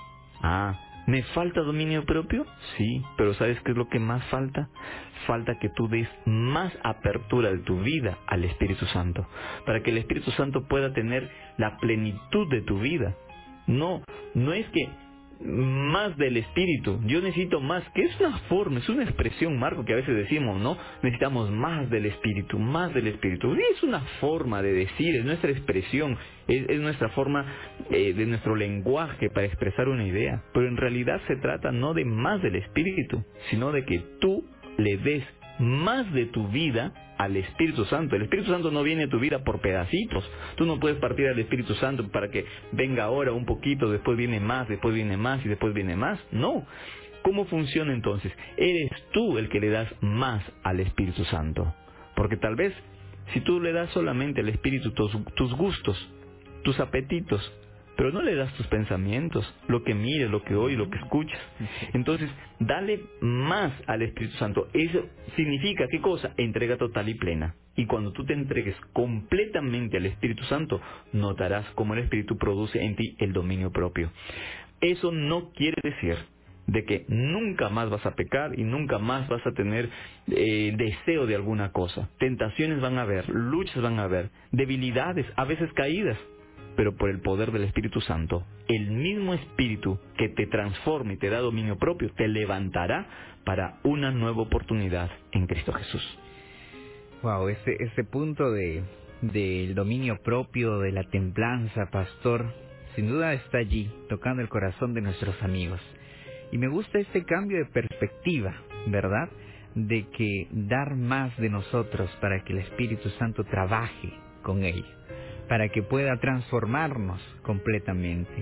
Ah, ¿me falta dominio propio? Sí, pero ¿sabes qué es lo que más falta? Falta que tú des más apertura de tu vida al Espíritu Santo, para que el Espíritu Santo pueda tener la plenitud de tu vida. No, no es que más del Espíritu, yo necesito más, que es una forma, es una expresión, Marco, que a veces decimos, ¿no? Necesitamos más del Espíritu, más del Espíritu. Y es una forma de decir, es nuestra expresión, es, es nuestra forma eh, de nuestro lenguaje para expresar una idea. Pero en realidad se trata no de más del Espíritu, sino de que tú le des más de tu vida al Espíritu Santo. El Espíritu Santo no viene a tu vida por pedacitos. Tú no puedes partir al Espíritu Santo para que venga ahora un poquito, después viene más, después viene más y después viene más. No. ¿Cómo funciona entonces? Eres tú el que le das más al Espíritu Santo. Porque tal vez si tú le das solamente al Espíritu tus, tus gustos, tus apetitos, pero no le das tus pensamientos, lo que mires, lo que oyes, lo que escuchas. Entonces, dale más al Espíritu Santo. Eso significa, ¿qué cosa? Entrega total y plena. Y cuando tú te entregues completamente al Espíritu Santo, notarás cómo el Espíritu produce en ti el dominio propio. Eso no quiere decir de que nunca más vas a pecar y nunca más vas a tener eh, deseo de alguna cosa. Tentaciones van a haber, luchas van a haber, debilidades, a veces caídas. Pero por el poder del Espíritu Santo, el mismo Espíritu que te transforma y te da dominio propio, te levantará para una nueva oportunidad en Cristo Jesús. Wow, ese, ese punto de del dominio propio, de la templanza, pastor, sin duda está allí, tocando el corazón de nuestros amigos. Y me gusta este cambio de perspectiva, ¿verdad? De que dar más de nosotros para que el Espíritu Santo trabaje con ello, para que pueda transformarnos completamente.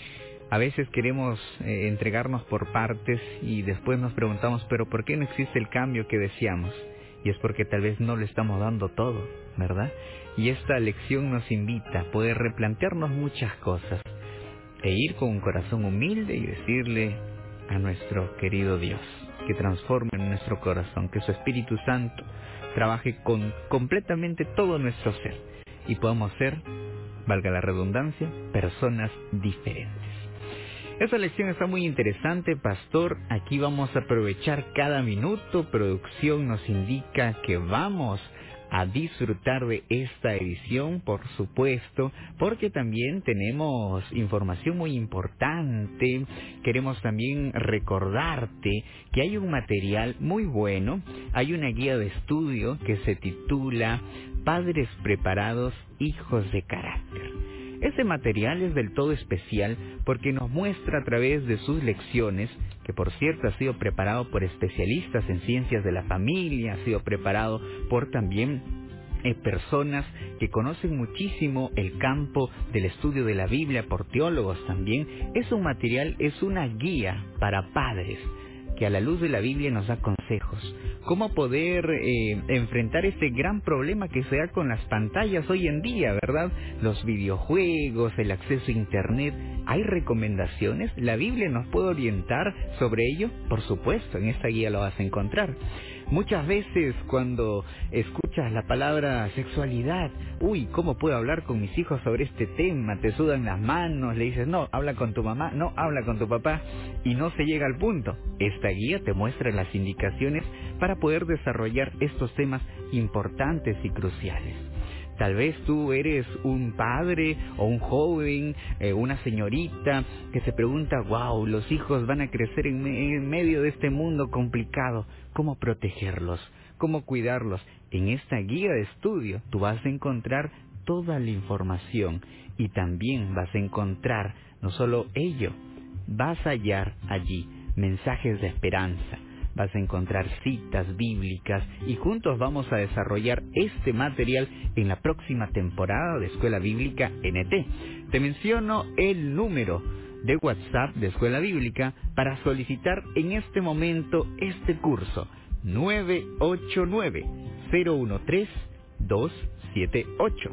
A veces queremos eh, entregarnos por partes y después nos preguntamos, pero ¿por qué no existe el cambio que deseamos? Y es porque tal vez no le estamos dando todo, ¿verdad? Y esta lección nos invita a poder replantearnos muchas cosas e ir con un corazón humilde y decirle a nuestro querido Dios que transforme en nuestro corazón, que su Espíritu Santo trabaje con completamente todo nuestro ser y podamos ser, valga la redundancia, personas diferentes. Esa lección está muy interesante, pastor. Aquí vamos a aprovechar cada minuto. Producción nos indica que vamos a disfrutar de esta edición, por supuesto, porque también tenemos información muy importante. Queremos también recordarte que hay un material muy bueno, hay una guía de estudio que se titula Padres Preparados, Hijos de Carácter. Este material es del todo especial porque nos muestra a través de sus lecciones, que por cierto ha sido preparado por especialistas en ciencias de la familia, ha sido preparado por también eh, personas que conocen muchísimo el campo del estudio de la Biblia, por teólogos también. Es un material, es una guía para padres que a la luz de la Biblia nos da consejos. Cómo poder eh, enfrentar este gran problema que se da con las pantallas hoy en día, ¿verdad? Los videojuegos, el acceso a Internet. ¿Hay recomendaciones? ¿La Biblia nos puede orientar sobre ello? Por supuesto, en esta guía lo vas a encontrar. Muchas veces cuando escuchas la palabra sexualidad, uy, ¿cómo puedo hablar con mis hijos sobre este tema? Te sudan las manos, le dices, no, habla con tu mamá, no, habla con tu papá, y no se llega al punto. Esta guía te muestra las indicaciones para poder desarrollar estos temas importantes y cruciales. Tal vez tú eres un padre o un joven, eh, una señorita que se pregunta, wow, los hijos van a crecer en, me en medio de este mundo complicado. ¿Cómo protegerlos? ¿Cómo cuidarlos? En esta guía de estudio tú vas a encontrar toda la información y también vas a encontrar, no solo ello, vas a hallar allí mensajes de esperanza. Vas a encontrar citas bíblicas y juntos vamos a desarrollar este material en la próxima temporada de Escuela Bíblica N T. Te menciono el número de WhatsApp de Escuela Bíblica para solicitar en este momento este curso: nueve ocho nueve, cero uno tres, dos siete ocho.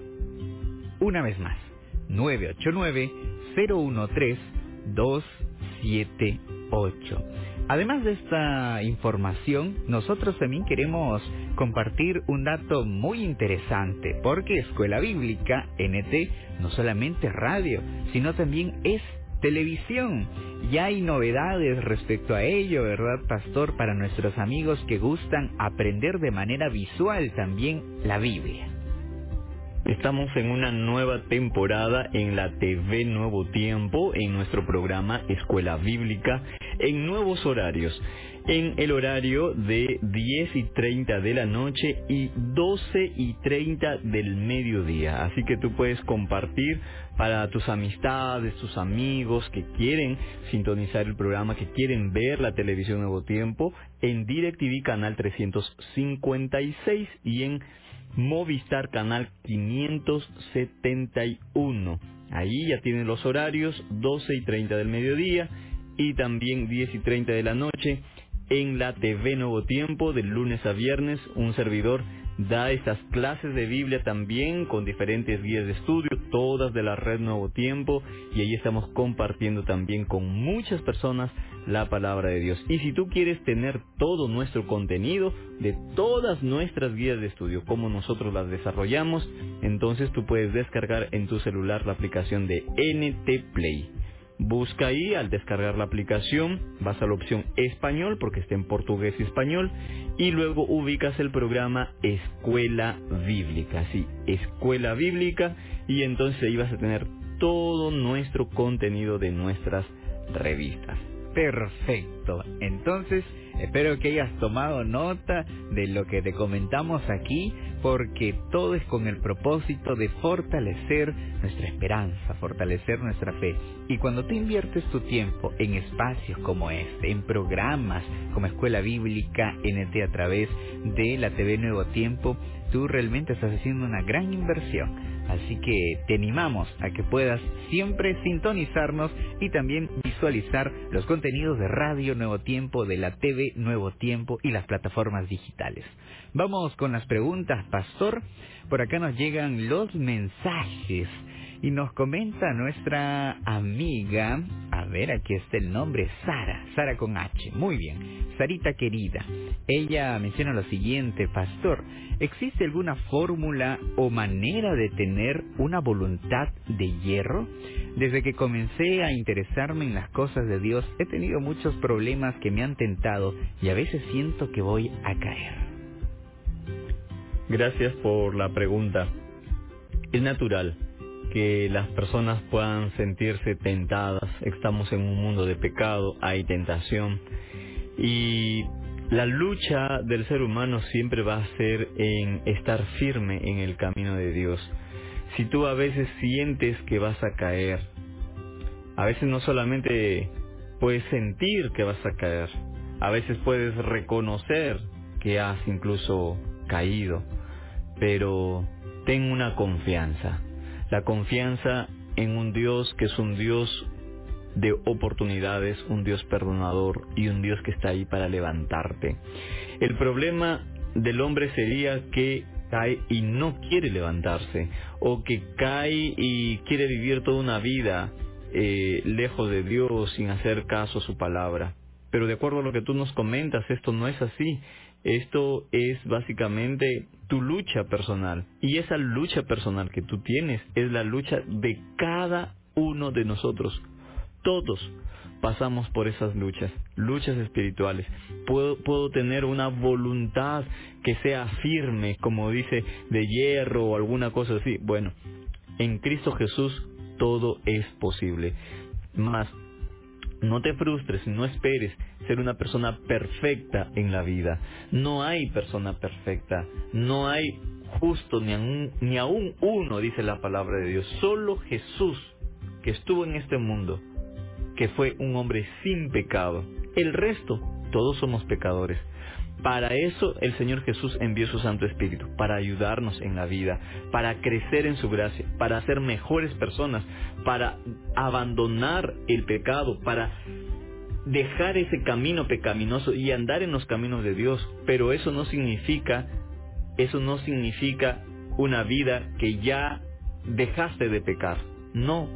Una vez más, nueve ocho nueve, cero uno tres, dos siete ocho. Además de esta información, nosotros también queremos compartir un dato muy interesante, porque Escuela Bíblica N T no solamente es radio, sino también es televisión. Ya hay novedades respecto a ello, ¿verdad, pastor? Para nuestros amigos que gustan aprender de manera visual también la Biblia. Estamos en una nueva temporada en la T V Nuevo Tiempo, en nuestro programa Escuela Bíblica, en nuevos horarios, en el horario de diez y treinta de la noche y doce y treinta del mediodía. Así que tú puedes compartir para tus amistades, tus amigos que quieren sintonizar el programa, que quieren ver la televisión Nuevo Tiempo, en DirecTV canal trescientos cincuenta y seis y en Movistar canal quinientos setenta y uno. Ahí ya tienen los horarios, doce y treinta del mediodía y también diez y treinta de la noche en la T V Nuevo Tiempo. De lunes a viernes un servidor da estas clases de Biblia también con diferentes guías de estudio, todas de la red Nuevo Tiempo, y ahí estamos compartiendo también con muchas personas la palabra de Dios. Y si tú quieres tener todo nuestro contenido de todas nuestras guías de estudio, como nosotros las desarrollamos, entonces tú puedes descargar en tu celular la aplicación de N T Play. Busca ahí, al descargar la aplicación, vas a la opción español, porque está en portugués y español, y luego ubicas el programa Escuela Bíblica, sí, Escuela Bíblica, y entonces ahí vas a tener todo nuestro contenido de nuestras revistas. Perfecto. Entonces, espero que hayas tomado nota de lo que te comentamos aquí, porque todo es con el propósito de fortalecer nuestra esperanza, fortalecer nuestra fe. Y cuando tú inviertes tu tiempo en espacios como este, en programas como Escuela Bíblica N T a través de la T V Nuevo Tiempo, tú realmente estás haciendo una gran inversión. Así que te animamos a que puedas siempre sintonizarnos y también visualizar los contenidos de Radio Nuevo Tiempo, de la T V Nuevo Tiempo y las plataformas digitales. Vamos con las preguntas, pastor. Por acá nos llegan los mensajes y nos comenta nuestra amiga, a ver, aquí está el nombre, Sara, Sara con H, muy bien, Sarita querida. Ella menciona lo siguiente: pastor, ¿existe alguna fórmula o manera de tener una voluntad de hierro? Desde que comencé a interesarme en las cosas de Dios, he tenido muchos problemas que me han tentado y a veces siento que voy a caer. Gracias por la pregunta. Es natural que las personas puedan sentirse tentadas. Estamos en un mundo de pecado, hay tentación, y la lucha del ser humano siempre va a ser en estar firme en el camino de Dios. Si tú a veces sientes que vas a caer, a veces no solamente puedes sentir que vas a caer, a veces puedes reconocer que has incluso caído, pero ten una confianza, la confianza en un Dios que es un Dios de oportunidades, un Dios perdonador y un Dios que está ahí para levantarte. El problema del hombre sería que cae y no quiere levantarse, o que cae y quiere vivir toda una vida eh, lejos de Dios, sin hacer caso a su palabra. Pero de acuerdo a lo que tú nos comentas, esto no es así. Esto es básicamente tu lucha personal. Y esa lucha personal que tú tienes es la lucha de cada uno de nosotros. Todos pasamos por esas luchas, luchas espirituales. Puedo, puedo tener una voluntad que sea firme, como dice, de hierro o alguna cosa así. Bueno, en Cristo Jesús todo es posible. Más, no te frustres, no esperes ser una persona perfecta en la vida. No hay persona perfecta, no hay justo ni aún, ni aún uno, dice la palabra de Dios. Solo Jesús, que estuvo en este mundo, que fue un hombre sin pecado. El resto, todos somos pecadores. Para eso el Señor Jesús envió su Santo Espíritu, para ayudarnos en la vida, para crecer en su gracia, para ser mejores personas, para abandonar el pecado, para dejar ese camino pecaminoso y andar en los caminos de Dios. Pero eso no significa, eso no significa una vida que ya dejaste de pecar. No.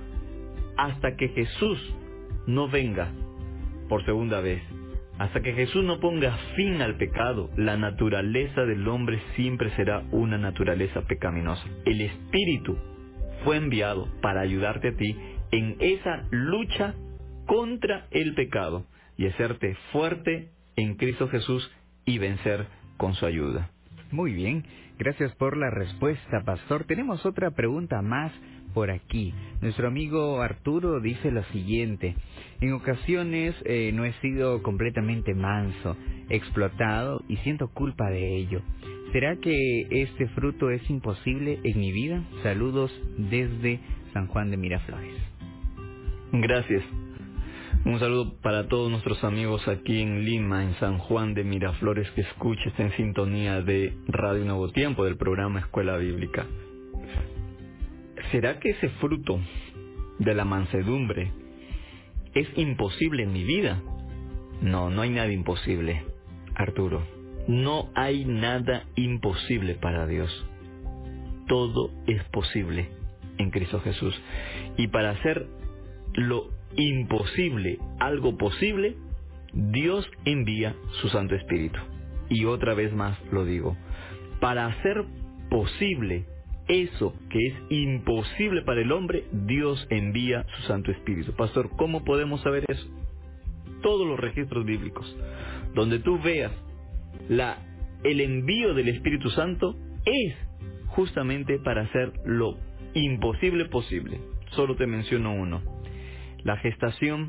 Hasta que Jesús no venga por segunda vez, hasta que Jesús no ponga fin al pecado, la naturaleza del hombre siempre será una naturaleza pecaminosa. El Espíritu fue enviado para ayudarte a ti en esa lucha contra el pecado y hacerte fuerte en Cristo Jesús y vencer con su ayuda. Muy bien, gracias por la respuesta, pastor. Tenemos otra pregunta más por aquí. Nuestro amigo Arturo dice lo siguiente: en ocasiones eh, no he sido completamente manso, explotado y siento culpa de ello. ¿Será que este fruto es imposible en mi vida? Saludos desde San Juan de Miraflores. Gracias. Un saludo para todos nuestros amigos aquí en Lima, en San Juan de Miraflores, que escucha, está en sintonía de Radio Nuevo Tiempo, del programa Escuela Bíblica. ¿Será que ese fruto de la mansedumbre es imposible en mi vida? No, no hay nada imposible, Arturo. No hay nada imposible para Dios. Todo es posible en Cristo Jesús. Y para hacer lo imposible algo posible, Dios envía su Santo Espíritu. Y otra vez más lo digo, para hacer posible eso que es imposible para el hombre, Dios envía su Santo Espíritu. Pastor, ¿cómo podemos saber eso? Todos los registros bíblicos donde tú veas la, el envío del Espíritu Santo es justamente para hacer lo imposible posible. Solo te menciono uno: la gestación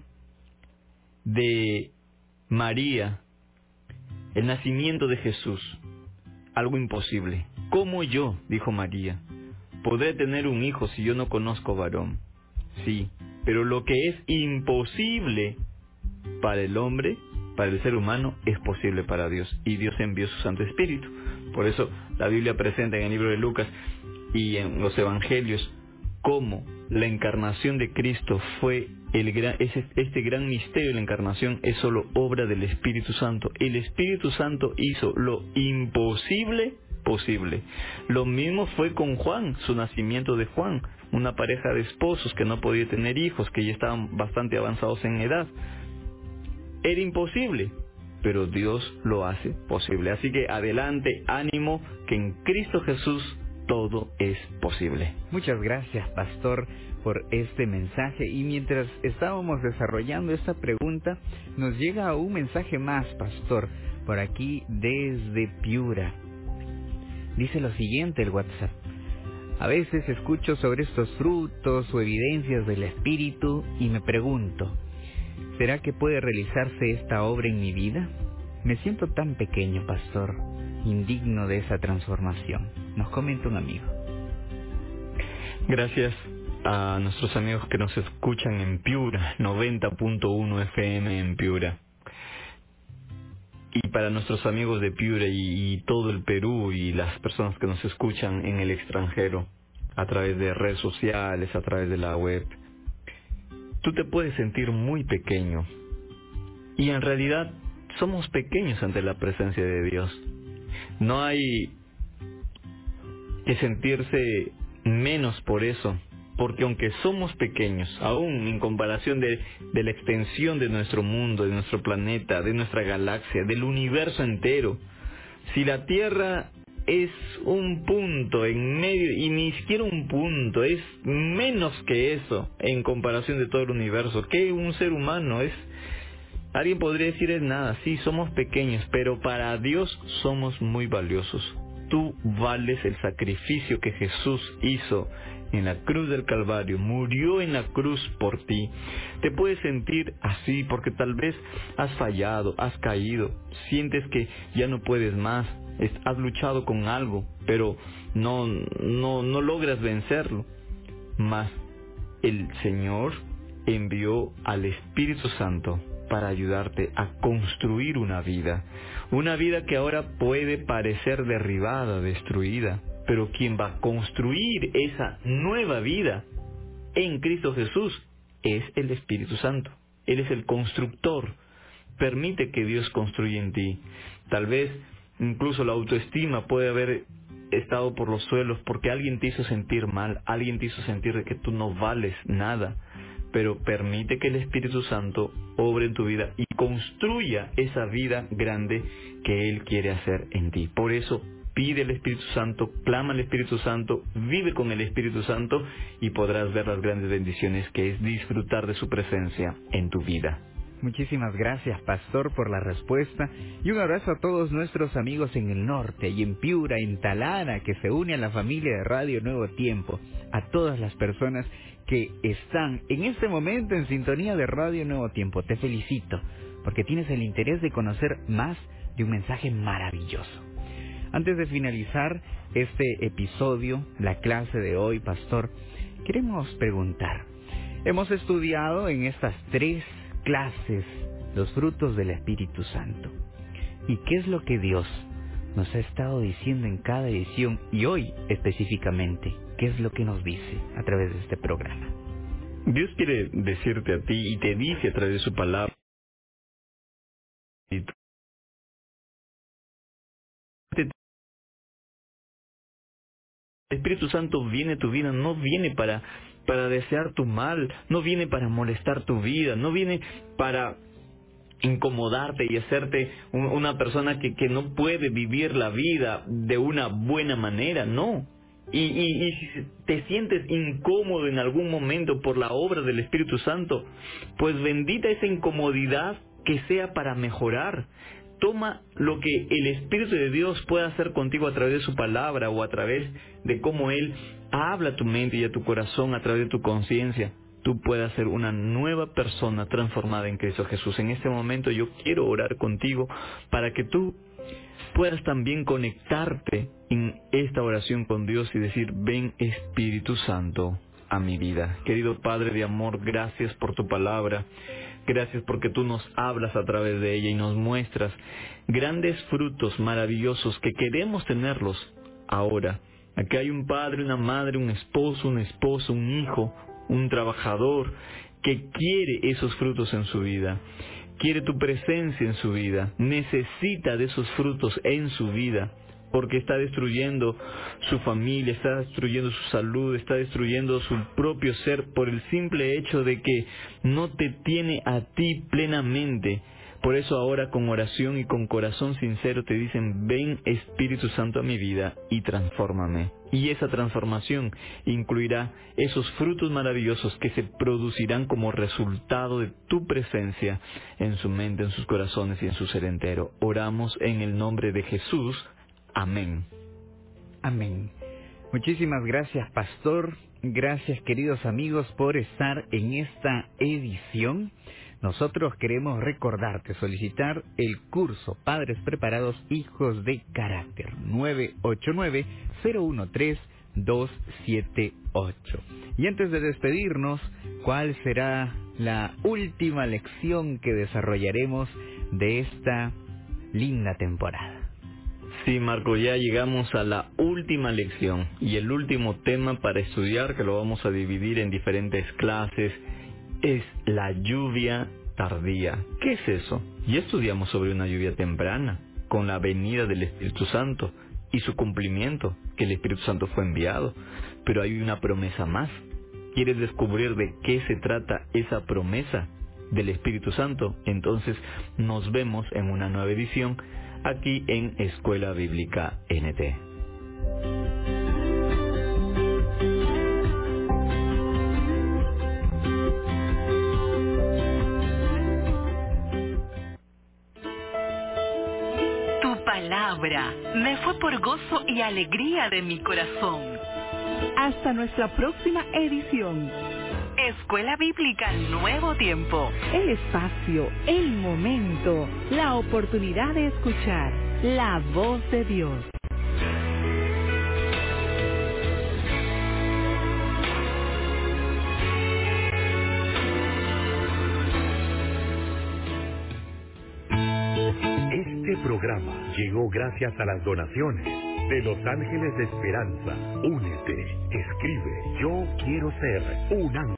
de María, el nacimiento de Jesús, algo imposible. ¿Cómo yo, dijo María, podré tener un hijo si yo no conozco varón? Sí, pero lo que es imposible para el hombre, para el ser humano, es posible para Dios. Y Dios envió su Santo Espíritu. Por eso la Biblia presenta en el libro de Lucas y en los Evangelios cómo la encarnación de Cristo fue el gran, ese, este gran misterio de la encarnación es solo obra del Espíritu Santo. El Espíritu Santo hizo lo imposible posible. Lo mismo fue con Juan, su nacimiento de Juan, una pareja de esposos que no podía tener hijos, que ya estaban bastante avanzados en edad. Era imposible, pero Dios lo hace posible. Así que adelante, ánimo, que en Cristo Jesús todo es posible. Muchas gracias, pastor, por este mensaje. Y mientras estábamos desarrollando esta pregunta, nos llega un mensaje más, pastor, por aquí desde Piura. Dice lo siguiente el WhatsApp: a veces escucho sobre estos frutos o evidencias del Espíritu y me pregunto, ¿será que puede realizarse esta obra en mi vida? Me siento tan pequeño, pastor, indigno de esa transformación. Nos comenta un amigo. Gracias a nuestros amigos que nos escuchan en Piura, noventa punto uno F M en Piura. y para nuestros amigos de Piura y, y todo el Perú y las personas que nos escuchan en el extranjero, a través de redes sociales, a través de la web, tú te puedes sentir muy pequeño. Y en realidad somos pequeños ante la presencia de Dios. No hay que sentirse menos por eso, porque aunque somos pequeños, aún en comparación de, de la extensión de nuestro mundo, de nuestro planeta, de nuestra galaxia, del universo entero, si la Tierra es un punto en medio, y ni siquiera un punto, es menos que eso en comparación de todo el universo, que un ser humano es... Alguien podría decir es nada, sí, somos pequeños, pero para Dios somos muy valiosos. Tú vales el sacrificio que Jesús hizo en la cruz del Calvario, murió en la cruz por ti. Te puedes sentir así porque tal vez has fallado, has caído, sientes que ya no puedes más, has luchado con algo, pero no, no, no logras vencerlo. Mas el Señor envió al Espíritu Santo para ayudarte a construir una vida, una vida que ahora puede parecer derribada, destruida, pero quien va a construir esa nueva vida en Cristo Jesús es el Espíritu Santo. Él es el constructor. Permite que Dios construya en ti. Tal vez incluso la autoestima puede haber estado por los suelos porque alguien te hizo sentir mal, alguien te hizo sentir de que tú no vales nada. Pero permite que el Espíritu Santo obre en tu vida y construya esa vida grande que Él quiere hacer en ti. Por eso pide el Espíritu Santo, clama al Espíritu Santo, vive con el Espíritu Santo y podrás ver las grandes bendiciones que es disfrutar de su presencia en tu vida. Muchísimas gracias, Pastor, por la respuesta, y un abrazo a todos nuestros amigos en el norte y en Piura, en Talana, que se une a la familia de Radio Nuevo Tiempo, a todas las personas que están en este momento en sintonía de Radio Nuevo Tiempo. Te felicito, porque tienes el interés de conocer más de un mensaje maravilloso. Antes de finalizar este episodio, la clase de hoy, Pastor, queremos preguntar, hemos estudiado en estas tres clases los frutos del Espíritu Santo. ¿Y qué es lo que Dios nos ha estado diciendo en cada edición y hoy específicamente? ¿Qué es lo que nos dice a través de este programa? Dios quiere decirte a ti y te dice a través de su palabra. El Espíritu Santo viene a tu vida, no viene para, para desear tu mal, no viene para molestar tu vida, no viene para incomodarte y hacerte un, una persona que, que no puede vivir la vida de una buena manera, no. Y, y, y si te sientes incómodo en algún momento por la obra del Espíritu Santo, pues bendita esa incomodidad que sea para mejorar. Toma lo que el Espíritu de Dios puede hacer contigo a través de su palabra o a través de cómo Él habla a tu mente y a tu corazón a través de tu conciencia. Tú puedas ser una nueva persona transformada en Cristo Jesús. En este momento yo quiero orar contigo para que tú puedas también conectarte en esta oración con Dios y decir: ven Espíritu Santo a mi vida. Querido Padre de amor, gracias por tu palabra. Gracias porque tú nos hablas a través de ella y nos muestras grandes frutos maravillosos que queremos tenerlos ahora. Aquí hay un padre, una madre, un esposo, un esposo, un hijo, un trabajador que quiere esos frutos en su vida. Quiere tu presencia en su vida. Necesita de esos frutos en su vida. Porque está destruyendo su familia, está destruyendo su salud, está destruyendo su propio ser por el simple hecho de que no te tiene a ti plenamente. Por eso ahora con oración y con corazón sincero te dicen: ven Espíritu Santo a mi vida y transfórmame. Y esa transformación incluirá esos frutos maravillosos que se producirán como resultado de tu presencia en su mente, en sus corazones y en su ser entero. Oramos en el nombre de Jesús. Amén. Amén. Muchísimas gracias, Pastor. Gracias, queridos amigos, por estar en esta edición. Nosotros queremos recordarte, solicitar el curso Padres Preparados, Hijos de Carácter, nueve ocho nueve, cero uno tres, dos siete ocho. Y antes de despedirnos, ¿cuál será la última lección que desarrollaremos de esta linda temporada. Sí, Marco, ya llegamos a la última lección y el último tema para estudiar, que lo vamos a dividir en diferentes clases, es la lluvia tardía. ¿Qué es eso? Ya estudiamos sobre una lluvia temprana, con la venida del Espíritu Santo y su cumplimiento, que el Espíritu Santo fue enviado. Pero hay una promesa más. ¿Quieres descubrir de qué se trata esa promesa del Espíritu Santo? Entonces nos vemos en una nueva edición aquí en Escuela Bíblica N T. Tu palabra me fue por gozo y alegría de mi corazón. Hasta nuestra próxima edición. Escuela Bíblica Nuevo Tiempo. El espacio, el momento, la oportunidad de escuchar la voz de Dios. Este programa llegó gracias a las donaciones de Los Ángeles de Esperanza. Únete, escribe, yo quiero ser un ángel.